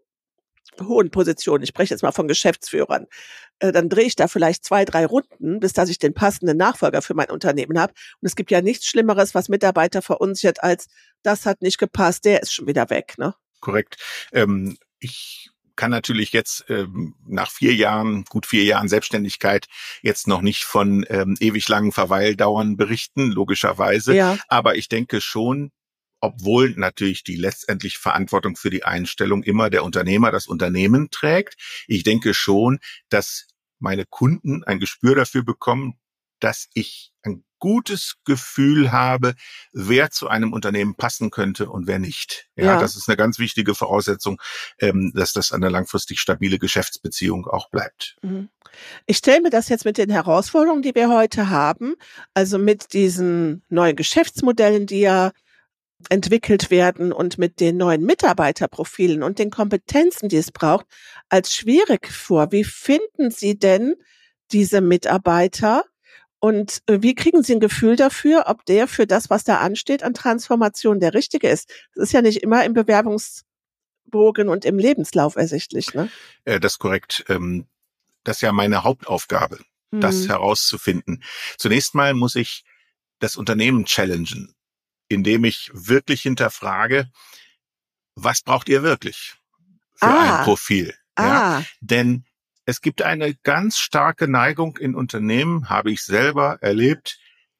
hohen Positionen, ich spreche jetzt mal von Geschäftsführern, äh, dann drehe ich da vielleicht zwei, drei Runden, bis dass ich den passenden Nachfolger für mein Unternehmen habe. Und es gibt ja nichts Schlimmeres, was Mitarbeiter verunsichert, als das hat nicht gepasst, der ist schon wieder weg, ne? Korrekt. Ähm, ich kann natürlich jetzt ähm, nach vier Jahren, gut vier Jahren Selbstständigkeit jetzt noch nicht von ähm, ewig langen Verweildauern berichten, logischerweise. Ja. Aber ich denke schon, obwohl natürlich die letztendlich Verantwortung für die Einstellung immer der Unternehmer, das Unternehmen trägt. Ich denke schon, dass meine Kunden ein Gespür dafür bekommen, dass ich ein gutes Gefühl habe, wer zu einem Unternehmen passen könnte und wer nicht. Ja, ja. Das ist eine ganz wichtige Voraussetzung, ähm, dass das eine langfristig stabile Geschäftsbeziehung auch bleibt. Ich stelle mir das jetzt mit den Herausforderungen, die wir heute haben, also mit diesen neuen Geschäftsmodellen, die ja entwickelt werden und mit den neuen Mitarbeiterprofilen und den Kompetenzen, die es braucht, als schwierig vor. Wie finden Sie denn diese Mitarbeiter und wie kriegen Sie ein Gefühl dafür, ob der für das, was da ansteht, an Transformation der richtige ist? Das ist ja nicht immer im Bewerbungsbogen und im Lebenslauf ersichtlich, ne? Das ist korrekt. Das ist ja meine Hauptaufgabe, hm. das herauszufinden. Zunächst mal muss ich das Unternehmen challengen, indem ich wirklich hinterfrage, was braucht ihr wirklich für ah, ein Profil? Ah. Ja? Denn es gibt eine ganz starke Neigung in Unternehmen, habe ich selber erlebt.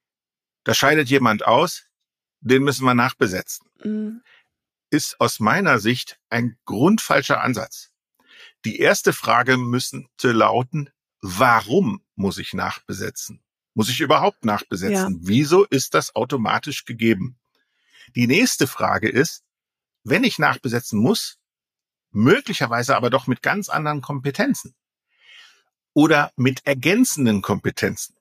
Da scheidet jemand aus, den müssen wir nachbesetzen. Mhm. Ist aus meiner Sicht ein grundfalscher Ansatz. Die erste Frage müsste lauten, warum muss ich nachbesetzen? Muss ich überhaupt nachbesetzen? Ja. Wieso ist das automatisch gegeben? Die nächste Frage ist, wenn ich nachbesetzen muss, möglicherweise aber doch mit ganz anderen Kompetenzen oder mit ergänzenden Kompetenzen.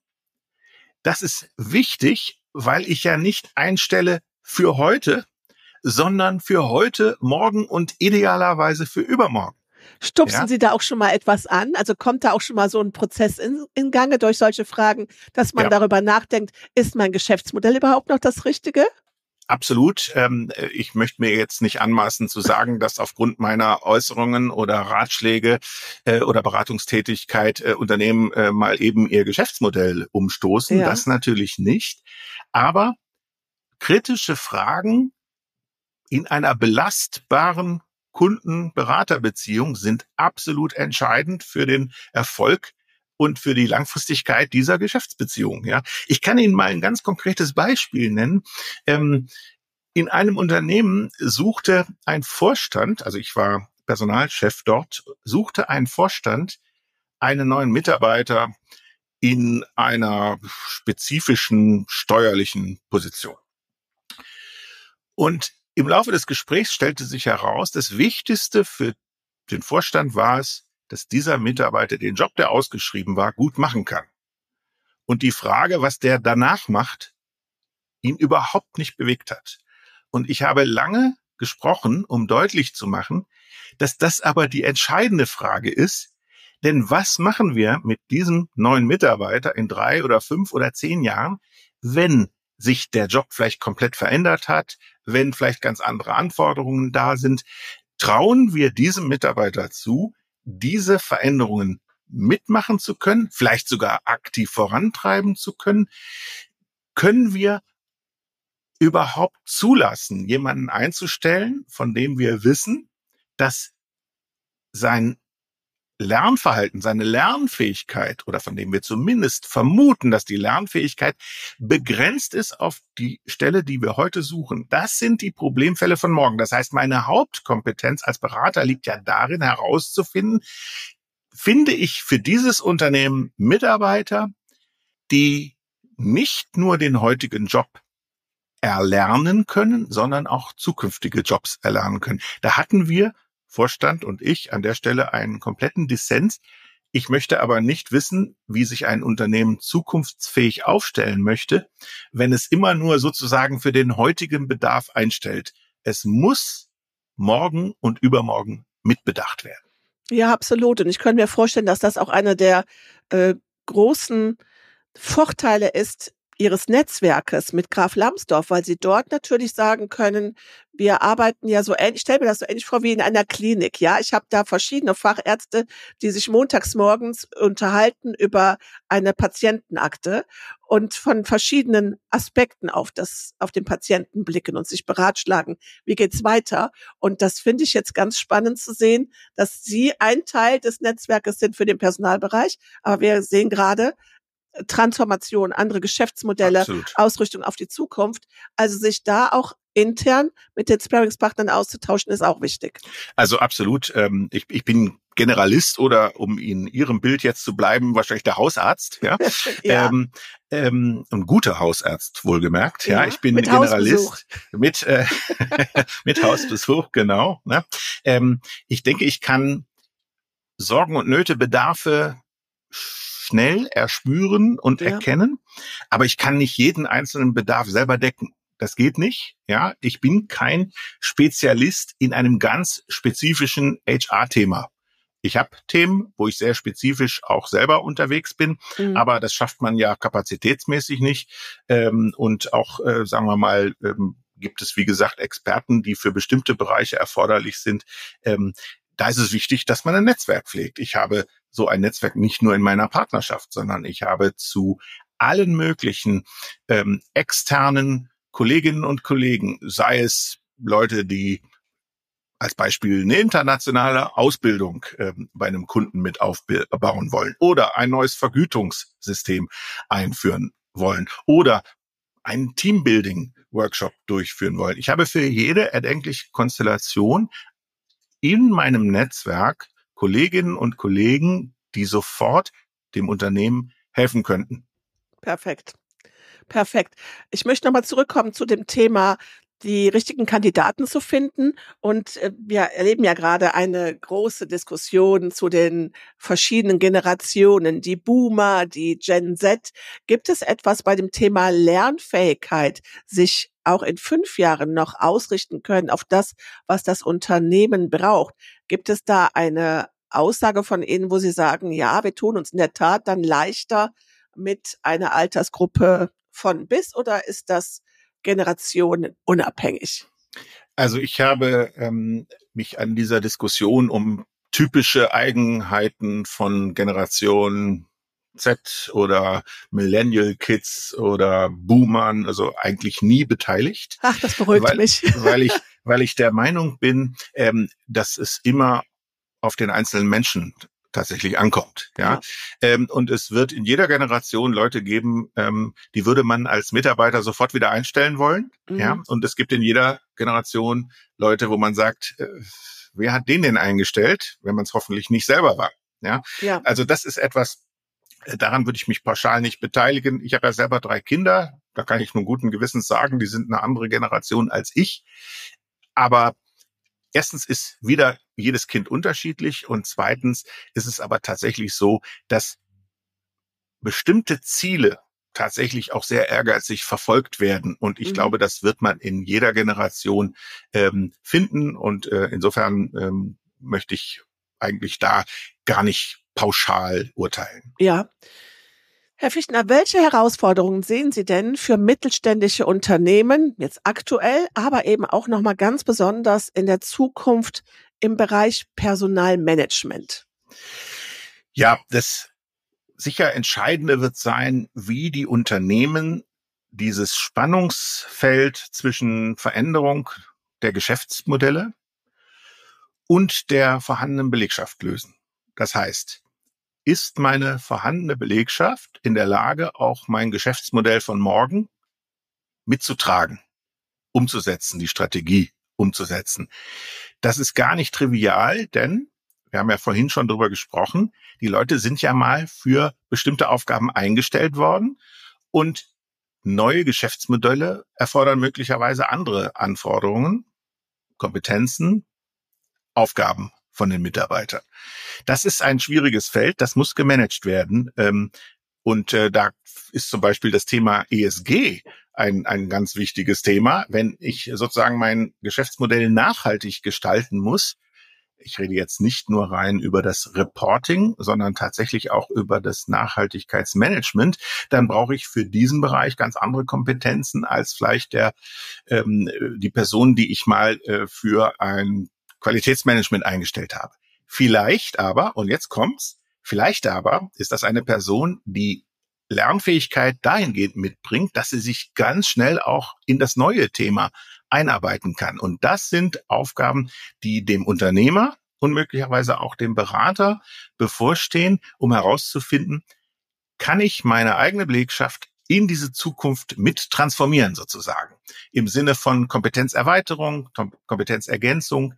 Das ist wichtig, weil ich ja nicht einstelle für heute, sondern für heute, morgen und idealerweise für übermorgen. Stupsen ja? Sie da auch schon mal etwas an? Also kommt da auch schon mal so ein Prozess in, in Gange durch solche Fragen, dass man ja. darüber nachdenkt, ist mein Geschäftsmodell überhaupt noch das Richtige? Absolut. Ich möchte mir jetzt nicht anmaßen zu sagen, dass aufgrund meiner Äußerungen oder Ratschläge oder Beratungstätigkeit Unternehmen mal eben ihr Geschäftsmodell umstoßen. Ja. Das natürlich nicht. Aber kritische Fragen in einer belastbaren Kunden-Berater-Beziehung sind absolut entscheidend für den Erfolg und für die Langfristigkeit dieser Geschäftsbeziehung. Ja, ich kann Ihnen mal ein ganz konkretes Beispiel nennen. Ähm, in einem Unternehmen suchte ein Vorstand, also ich war Personalchef dort, suchte ein Vorstand einen neuen Mitarbeiter in einer spezifischen steuerlichen Position. Und im Laufe des Gesprächs stellte sich heraus, das Wichtigste für den Vorstand war es, dass dieser Mitarbeiter den Job, der ausgeschrieben war, gut machen kann. Und die Frage, was der danach macht, ihn überhaupt nicht bewegt hat. Und ich habe lange gesprochen, um deutlich zu machen, dass das aber die entscheidende Frage ist. Denn was machen wir mit diesem neuen Mitarbeiter in drei oder fünf oder zehn Jahren, wenn sich der Job vielleicht komplett verändert hat, wenn vielleicht ganz andere Anforderungen da sind? Trauen wir diesem Mitarbeiter zu, diese Veränderungen mitmachen zu können, vielleicht sogar aktiv vorantreiben zu können? Können wir überhaupt zulassen, jemanden einzustellen, von dem wir wissen, dass sein Lernverhalten, seine Lernfähigkeit oder von dem wir zumindest vermuten, dass die Lernfähigkeit begrenzt ist auf die Stelle, die wir heute suchen? Das sind die Problemfälle von morgen. Das heißt, meine Hauptkompetenz als Berater liegt ja darin, herauszufinden, finde ich für dieses Unternehmen Mitarbeiter, die nicht nur den heutigen Job erlernen können, sondern auch zukünftige Jobs erlernen können. Da hatten wir, Vorstand und ich, an der Stelle einen kompletten Dissens. Ich möchte aber nicht wissen, wie sich ein Unternehmen zukunftsfähig aufstellen möchte, wenn es immer nur sozusagen für den heutigen Bedarf einstellt. Es muss morgen und übermorgen mitbedacht werden. Ja, absolut. Und ich könnte mir vorstellen, dass das auch einer der äh, großen Vorteile ist ihres Netzwerkes mit Graf Lambsdorff, weil sie dort natürlich sagen können, wir arbeiten ja so ähnlich, ich stelle mir das so ähnlich vor wie in einer Klinik, ja. Ich habe da verschiedene Fachärzte, die sich montags morgens unterhalten über eine Patientenakte und von verschiedenen Aspekten auf das, auf den Patienten blicken und sich beratschlagen, wie geht's weiter? Und das finde ich jetzt ganz spannend zu sehen, dass Sie ein Teil des Netzwerkes sind für den Personalbereich, aber wir sehen gerade, Transformation, andere Geschäftsmodelle, Absolut. Ausrichtung auf die Zukunft. Also sich da auch intern mit den Sparringspartnern auszutauschen, ist auch wichtig. Also absolut. Ähm, ich, ich bin Generalist oder, um in Ihrem Bild jetzt zu bleiben, wahrscheinlich der Hausarzt. Ja, ja. Ähm, ähm, ein guter Hausarzt, wohlgemerkt. Ja, Ja, ich bin mit Generalist mit äh, mit Hausbesuch, genau. Ne? Ähm, ich denke, ich kann Sorgen und Nöte, Bedarfe schnell erspüren und Ja. erkennen, aber ich kann nicht jeden einzelnen Bedarf selber decken. Das geht nicht. Ja, ich bin kein Spezialist in einem ganz spezifischen H R-Thema. Ich habe Themen, wo ich sehr spezifisch auch selber unterwegs bin, Mhm. aber das schafft man ja kapazitätsmäßig nicht. Ähm, und auch, äh, sagen wir mal, ähm, gibt es, wie gesagt, Experten, die für bestimmte Bereiche erforderlich sind. Ähm, da ist es wichtig, dass man ein Netzwerk pflegt. Ich habe so ein Netzwerk nicht nur in meiner Partnerschaft, sondern ich habe zu allen möglichen ähm, externen Kolleginnen und Kollegen, sei es Leute, die als Beispiel eine internationale Ausbildung ähm, bei einem Kunden mit aufbauen wollen oder ein neues Vergütungssystem einführen wollen oder einen Teambuilding-Workshop durchführen wollen. Ich habe für jede erdenkliche Konstellation in meinem Netzwerk Kolleginnen und Kollegen, die sofort dem Unternehmen helfen könnten. Perfekt. Perfekt. Ich möchte nochmal zurückkommen zu dem Thema, die richtigen Kandidaten zu finden. Und äh, wir erleben ja gerade eine große Diskussion zu den verschiedenen Generationen, die Boomer, die Gen Z. Gibt es etwas bei dem Thema Lernfähigkeit, sich auch in fünf Jahren noch ausrichten können auf das, was das Unternehmen braucht? Gibt es da eine Aussage von Ihnen, wo Sie sagen, ja, wir tun uns in der Tat dann leichter mit einer Altersgruppe von bis, oder ist das generationenunabhängig? Also ich habe ähm, mich an dieser Diskussion um typische Eigenheiten von Generation Z oder Millennial Kids oder Boomern, also eigentlich nie beteiligt. Ach, das beruhigt weil, mich. weil ich, weil ich der Meinung bin, ähm, dass es immer auf den einzelnen Menschen tatsächlich ankommt, ja. Ja. Ähm, und es wird in jeder Generation Leute geben, ähm, die würde man als Mitarbeiter sofort wieder einstellen wollen, Mhm. ja. Und es gibt in jeder Generation Leute, wo man sagt, äh, wer hat den denn eingestellt, wenn man es hoffentlich nicht selber war, ja. Ja. Also das ist etwas, äh, daran würde ich mich pauschal nicht beteiligen. Ich habe ja selber drei Kinder, da kann ich nun guten Gewissens sagen, die sind eine andere Generation als ich. Aber erstens ist wieder jedes Kind unterschiedlich und zweitens ist es aber tatsächlich so, dass bestimmte Ziele tatsächlich auch sehr ehrgeizig verfolgt werden. Und ich Mhm. glaube, das wird man in jeder Generation ähm, finden. Und äh, insofern ähm, möchte ich eigentlich da gar nicht pauschal urteilen. Ja. Herr Fichtner, welche Herausforderungen sehen Sie denn für mittelständische Unternehmen jetzt aktuell, aber eben auch nochmal ganz besonders in der Zukunft im Bereich Personalmanagement? Ja, das sicher Entscheidende wird sein, wie die Unternehmen dieses Spannungsfeld zwischen Veränderung der Geschäftsmodelle und der vorhandenen Belegschaft lösen. Das heißt, ist meine vorhandene Belegschaft in der Lage, auch mein Geschäftsmodell von morgen mitzutragen, umzusetzen, die Strategie umzusetzen? Das ist gar nicht trivial, denn wir haben ja vorhin schon drüber gesprochen, die Leute sind ja mal für bestimmte Aufgaben eingestellt worden und neue Geschäftsmodelle erfordern möglicherweise andere Anforderungen, Kompetenzen, Aufgaben von den Mitarbeitern. Das ist ein schwieriges Feld, das muss gemanagt werden. Und da ist zum Beispiel das Thema E S G ein, ein ganz wichtiges Thema. Wenn ich sozusagen mein Geschäftsmodell nachhaltig gestalten muss, ich rede jetzt nicht nur rein über das Reporting, sondern tatsächlich auch über das Nachhaltigkeitsmanagement, dann brauche ich für diesen Bereich ganz andere Kompetenzen als vielleicht der ähm, die Person, die ich mal äh, für ein Qualitätsmanagement eingestellt habe. Vielleicht aber, und jetzt kommt's, vielleicht aber ist das eine Person, die Lernfähigkeit dahingehend mitbringt, dass sie sich ganz schnell auch in das neue Thema einarbeiten kann. Und das sind Aufgaben, die dem Unternehmer und möglicherweise auch dem Berater bevorstehen, um herauszufinden, kann ich meine eigene Belegschaft in diese Zukunft mit transformieren sozusagen. Im Sinne von Kompetenzerweiterung, Kompetenzergänzung,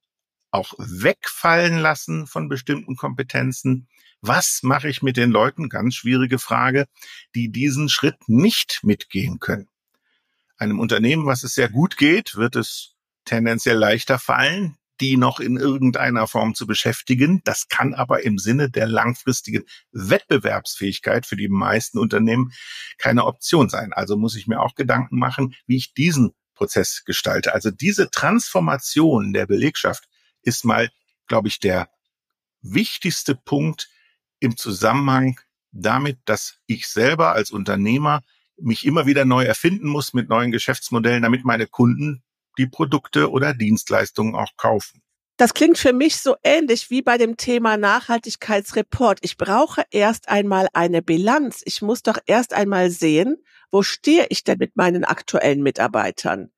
auch wegfallen lassen von bestimmten Kompetenzen. Was mache ich mit den Leuten? Ganz schwierige Frage, die diesen Schritt nicht mitgehen können. Einem Unternehmen, was es sehr gut geht, wird es tendenziell leichter fallen, die noch in irgendeiner Form zu beschäftigen. Das kann aber im Sinne der langfristigen Wettbewerbsfähigkeit für die meisten Unternehmen keine Option sein. Also muss ich mir auch Gedanken machen, wie ich diesen Prozess gestalte. Also diese Transformation der Belegschaft ist mal, glaube ich, der wichtigste Punkt im Zusammenhang damit, dass ich selber als Unternehmer mich immer wieder neu erfinden muss mit neuen Geschäftsmodellen, damit meine Kunden die Produkte oder Dienstleistungen auch kaufen. Das klingt für mich so ähnlich wie bei dem Thema Nachhaltigkeitsreport. Ich brauche erst einmal eine Bilanz. Ich muss doch erst einmal sehen, wo stehe ich denn mit meinen aktuellen Mitarbeitern?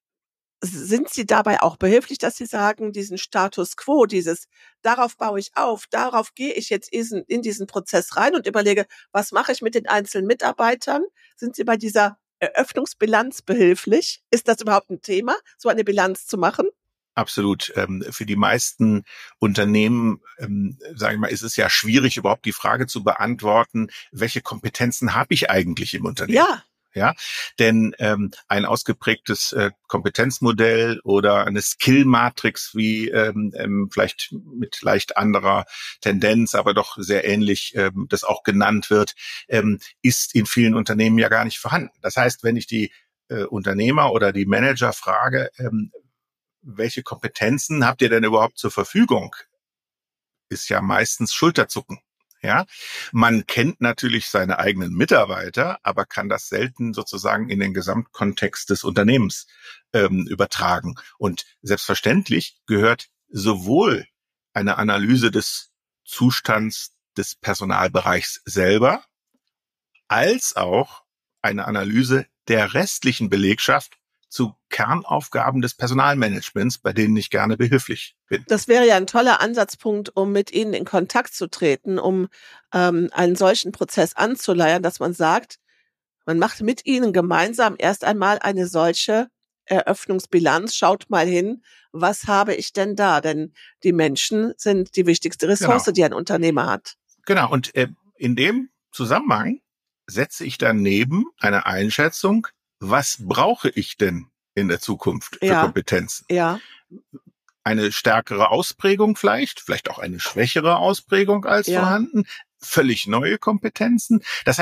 Sind Sie dabei auch behilflich, dass Sie sagen, diesen Status quo, dieses, darauf baue ich auf, darauf gehe ich jetzt in diesen Prozess rein und überlege, was mache ich mit den einzelnen Mitarbeitern? Sind Sie bei dieser Eröffnungsbilanz behilflich? Ist das überhaupt ein Thema, so eine Bilanz zu machen? Absolut. Für die meisten Unternehmen, sage ich mal, ist es ja schwierig, überhaupt die Frage zu beantworten, welche Kompetenzen habe ich eigentlich im Unternehmen? Ja. Ja, denn ähm, ein ausgeprägtes äh, Kompetenzmodell oder eine Skill-Matrix, wie ähm, ähm, vielleicht mit leicht anderer Tendenz, aber doch sehr ähnlich, ähm, das auch genannt wird, ähm, ist in vielen Unternehmen ja gar nicht vorhanden. Das heißt, wenn ich die äh, Unternehmer oder die Manager frage, ähm, welche Kompetenzen habt ihr denn überhaupt zur Verfügung, ist ja meistens Schulterzucken. Ja, man kennt natürlich seine eigenen Mitarbeiter, aber kann das selten sozusagen in den Gesamtkontext des Unternehmens ähm, übertragen. Und selbstverständlich gehört sowohl eine Analyse des Zustands des Personalbereichs selber als auch eine Analyse der restlichen Belegschaft zu Kernaufgaben des Personalmanagements, bei denen ich gerne behilflich bin. Das wäre ja ein toller Ansatzpunkt, um mit Ihnen in Kontakt zu treten, um ähm, einen solchen Prozess anzuleiern, dass man sagt, man macht mit Ihnen gemeinsam erst einmal eine solche Eröffnungsbilanz, schaut mal hin, was habe ich denn da? Denn die Menschen sind die wichtigste Ressource, genau, die ein Unternehmer hat. Genau, und äh, in dem Zusammenhang setze ich daneben eine Einschätzung, was brauche ich denn in der Zukunft für ja, Kompetenzen? Ja. Eine stärkere Ausprägung vielleicht, vielleicht auch eine schwächere Ausprägung als ja. vorhanden, völlig neue Kompetenzen. Das heißt,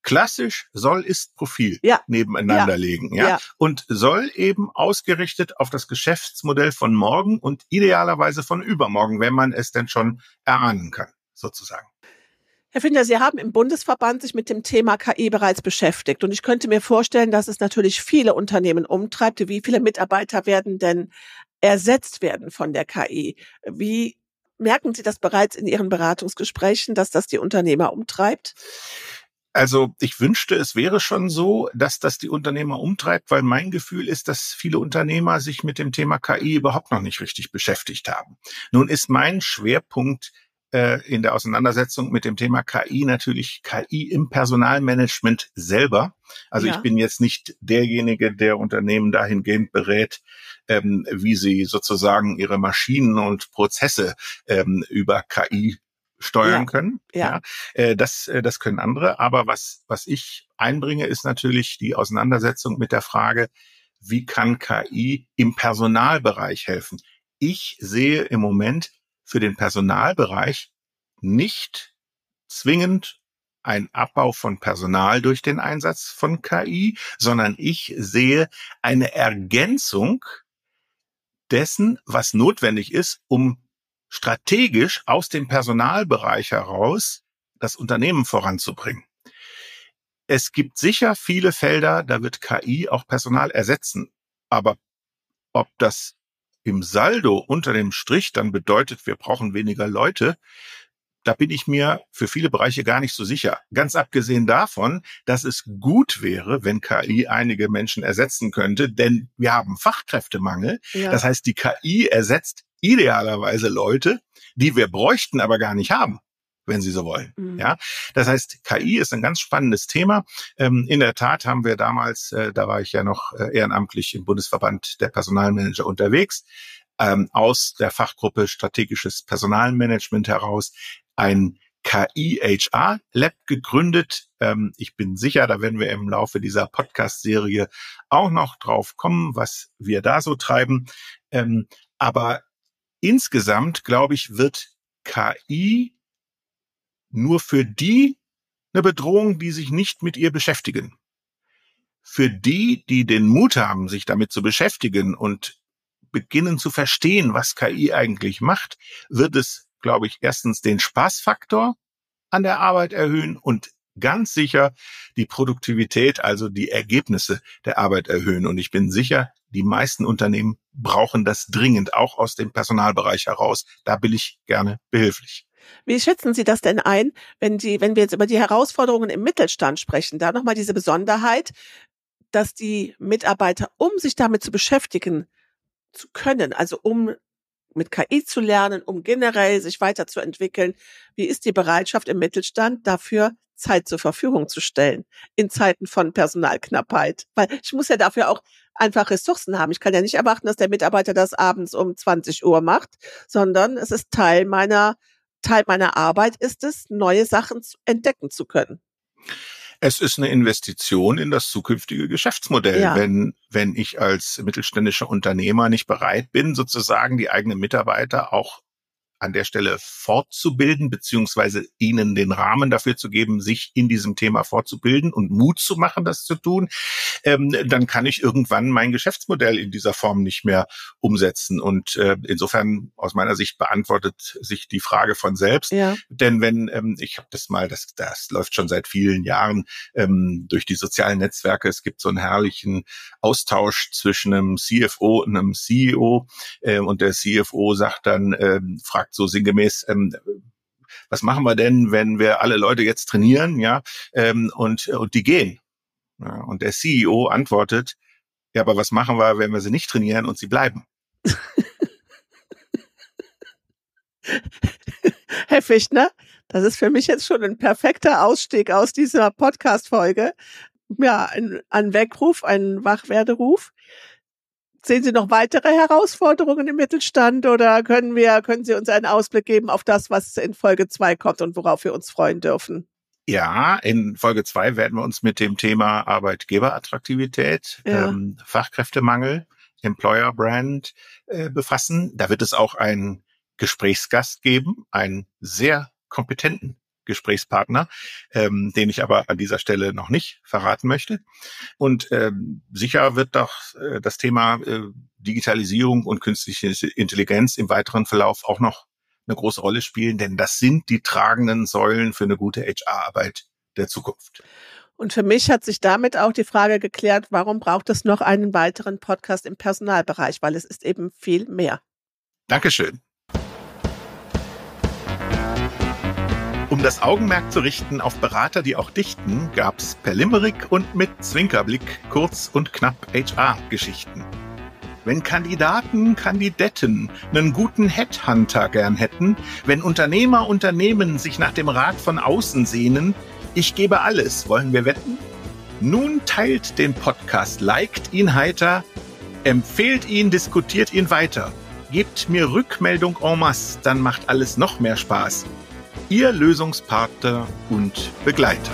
klassisch Soll-Ist-Profil ja. nebeneinander ja. legen, ja? ja, und soll eben ausgerichtet auf das Geschäftsmodell von morgen und idealerweise von übermorgen, wenn man es denn schon erahnen kann, sozusagen. Herr Fichtner, Sie haben im Bundesverband sich mit dem Thema K I bereits beschäftigt und ich könnte mir vorstellen, dass es natürlich viele Unternehmen umtreibt. Wie viele Mitarbeiter werden denn ersetzt werden von der K I? Wie merken Sie das bereits in Ihren Beratungsgesprächen, dass das die Unternehmer umtreibt? Also ich wünschte, es wäre schon so, dass das die Unternehmer umtreibt, weil mein Gefühl ist, dass viele Unternehmer sich mit dem Thema K I überhaupt noch nicht richtig beschäftigt haben. Nun ist mein Schwerpunkt äh, in der Auseinandersetzung mit dem Thema K I natürlich K I im Personalmanagement selber. Also ja. ich bin jetzt nicht derjenige, der Unternehmen dahingehend berät, ähm, wie sie sozusagen ihre Maschinen und Prozesse ähm, über K I steuern ja, können. Ja, ja. Das, das können andere. Aber was, was ich einbringe, ist natürlich die Auseinandersetzung mit der Frage, wie kann K I im Personalbereich helfen? Ich sehe im Moment für den Personalbereich nicht zwingend ein Abbau von Personal durch den Einsatz von K I, sondern ich sehe eine Ergänzung dessen, was notwendig ist, um strategisch aus dem Personalbereich heraus das Unternehmen voranzubringen. Es gibt sicher viele Felder, da wird K I auch Personal ersetzen. Aber ob das im Saldo unter dem Strich dann bedeutet, wir brauchen weniger Leute, da bin ich mir für viele Bereiche gar nicht so sicher. Ganz abgesehen davon, dass es gut wäre, wenn K I einige Menschen ersetzen könnte, denn wir haben Fachkräftemangel. Ja. Das heißt, die K I ersetzt idealerweise Leute, die wir bräuchten, aber gar nicht haben, wenn Sie so wollen. Mhm. Ja, das heißt, K I ist ein ganz spannendes Thema. Ähm, in der Tat haben wir damals, äh, da war ich ja noch äh, ehrenamtlich im Bundesverband der Personalmanager unterwegs, ähm, aus der Fachgruppe Strategisches Personalmanagement heraus ein K I-H R-Lab gegründet. Ähm, ich bin sicher, da werden wir im Laufe dieser Podcast-Serie auch noch drauf kommen, was wir da so treiben. Ähm, aber insgesamt, glaube ich, wird K I nur für die eine Bedrohung, die sich nicht mit ihr beschäftigen. Für die, die den Mut haben, sich damit zu beschäftigen und beginnen zu verstehen, was K I eigentlich macht, wird es, glaube ich, erstens den Spaßfaktor an der Arbeit erhöhen und ganz sicher die Produktivität, also die Ergebnisse der Arbeit erhöhen. Und ich bin sicher, die meisten Unternehmen brauchen das dringend, auch aus dem Personalbereich heraus. Da bin ich gerne behilflich. Wie schätzen Sie das denn ein, wenn die, wenn wir jetzt über die Herausforderungen im Mittelstand sprechen, da nochmal diese Besonderheit, dass die Mitarbeiter, um sich damit zu beschäftigen zu können, also um mit K I zu lernen, um generell sich weiterzuentwickeln, wie ist die Bereitschaft im Mittelstand dafür, Zeit zur Verfügung zu stellen in Zeiten von Personalknappheit? Weil ich muss ja dafür auch einfach Ressourcen haben. Ich kann ja nicht erwarten, dass der Mitarbeiter das abends um zwanzig Uhr macht, sondern es ist Teil meiner, Teil meiner Arbeit ist es, neue Sachen zu entdecken zu können. Es ist eine Investition in das zukünftige Geschäftsmodell. Ja. Wenn, wenn ich als mittelständischer Unternehmer nicht bereit bin, sozusagen die eigenen Mitarbeiter auch an der Stelle fortzubilden, beziehungsweise ihnen den Rahmen dafür zu geben, sich in diesem Thema fortzubilden und Mut zu machen, das zu tun, ähm, dann kann ich irgendwann mein Geschäftsmodell in dieser Form nicht mehr umsetzen. Und äh, insofern aus meiner Sicht beantwortet sich die Frage von selbst. Ja. Denn wenn, ähm, ich habe das mal, das, das läuft schon seit vielen Jahren ähm, durch die sozialen Netzwerke, es gibt so einen herrlichen Austausch zwischen einem C F O und einem C E O äh, und der C F O sagt dann, ähm, fragt so sinngemäß, ähm, was machen wir denn, wenn wir alle Leute jetzt trainieren, ja, ähm, und, und die gehen? Ja, und der C E O antwortet, ja, aber was machen wir, wenn wir sie nicht trainieren und sie bleiben? Herr Fichtner, das ist für mich jetzt schon ein perfekter Ausstieg aus dieser Podcast-Folge. Ja, ein, ein Weckruf, ein Wachwerderuf. Sehen Sie noch weitere Herausforderungen im Mittelstand oder können wir, können Sie uns einen Ausblick geben auf das, was in Folge zwei kommt und worauf wir uns freuen dürfen? Ja, in Folge zwei werden wir uns mit dem Thema Arbeitgeberattraktivität, ja. ähm, Fachkräftemangel, Employer Brand äh, befassen. Da wird es auch einen Gesprächsgast geben, einen sehr kompetenten Gesprächspartner, ähm, den ich aber an dieser Stelle noch nicht verraten möchte. Und ähm, sicher wird doch äh, das Thema äh, Digitalisierung und künstliche Intelligenz im weiteren Verlauf auch noch eine große Rolle spielen, denn das sind die tragenden Säulen für eine gute H R-Arbeit der Zukunft. Und für mich hat sich damit auch die Frage geklärt, warum braucht es noch einen weiteren Podcast im Personalbereich? Weil es ist eben viel mehr. Dankeschön. Um das Augenmerk zu richten auf Berater, die auch dichten, gab es per Limerick und mit Zwinkerblick kurz und knapp H R-Geschichten. Wenn Kandidaten, Kandidetten einen guten Headhunter gern hätten, wenn Unternehmer, Unternehmen sich nach dem Rat von außen sehnen, ich gebe alles, wollen wir wetten? Nun teilt den Podcast, liked ihn heiter, empfehlt ihn, diskutiert ihn weiter. Gebt mir Rückmeldung en masse, dann macht alles noch mehr Spaß. Ihr Lösungspartner und Begleiter.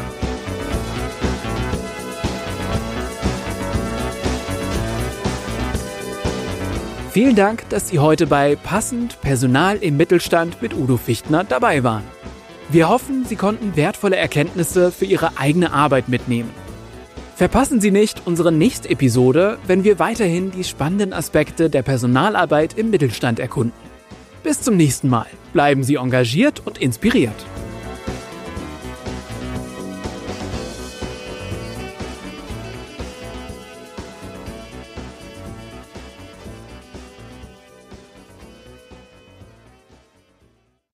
Vielen Dank, dass Sie heute bei Passend Personal im Mittelstand mit Udo Fichtner dabei waren. Wir hoffen, Sie konnten wertvolle Erkenntnisse für Ihre eigene Arbeit mitnehmen. Verpassen Sie nicht unsere nächste Episode, wenn wir weiterhin die spannenden Aspekte der Personalarbeit im Mittelstand erkunden. Bis zum nächsten Mal. Bleiben Sie engagiert und inspiriert.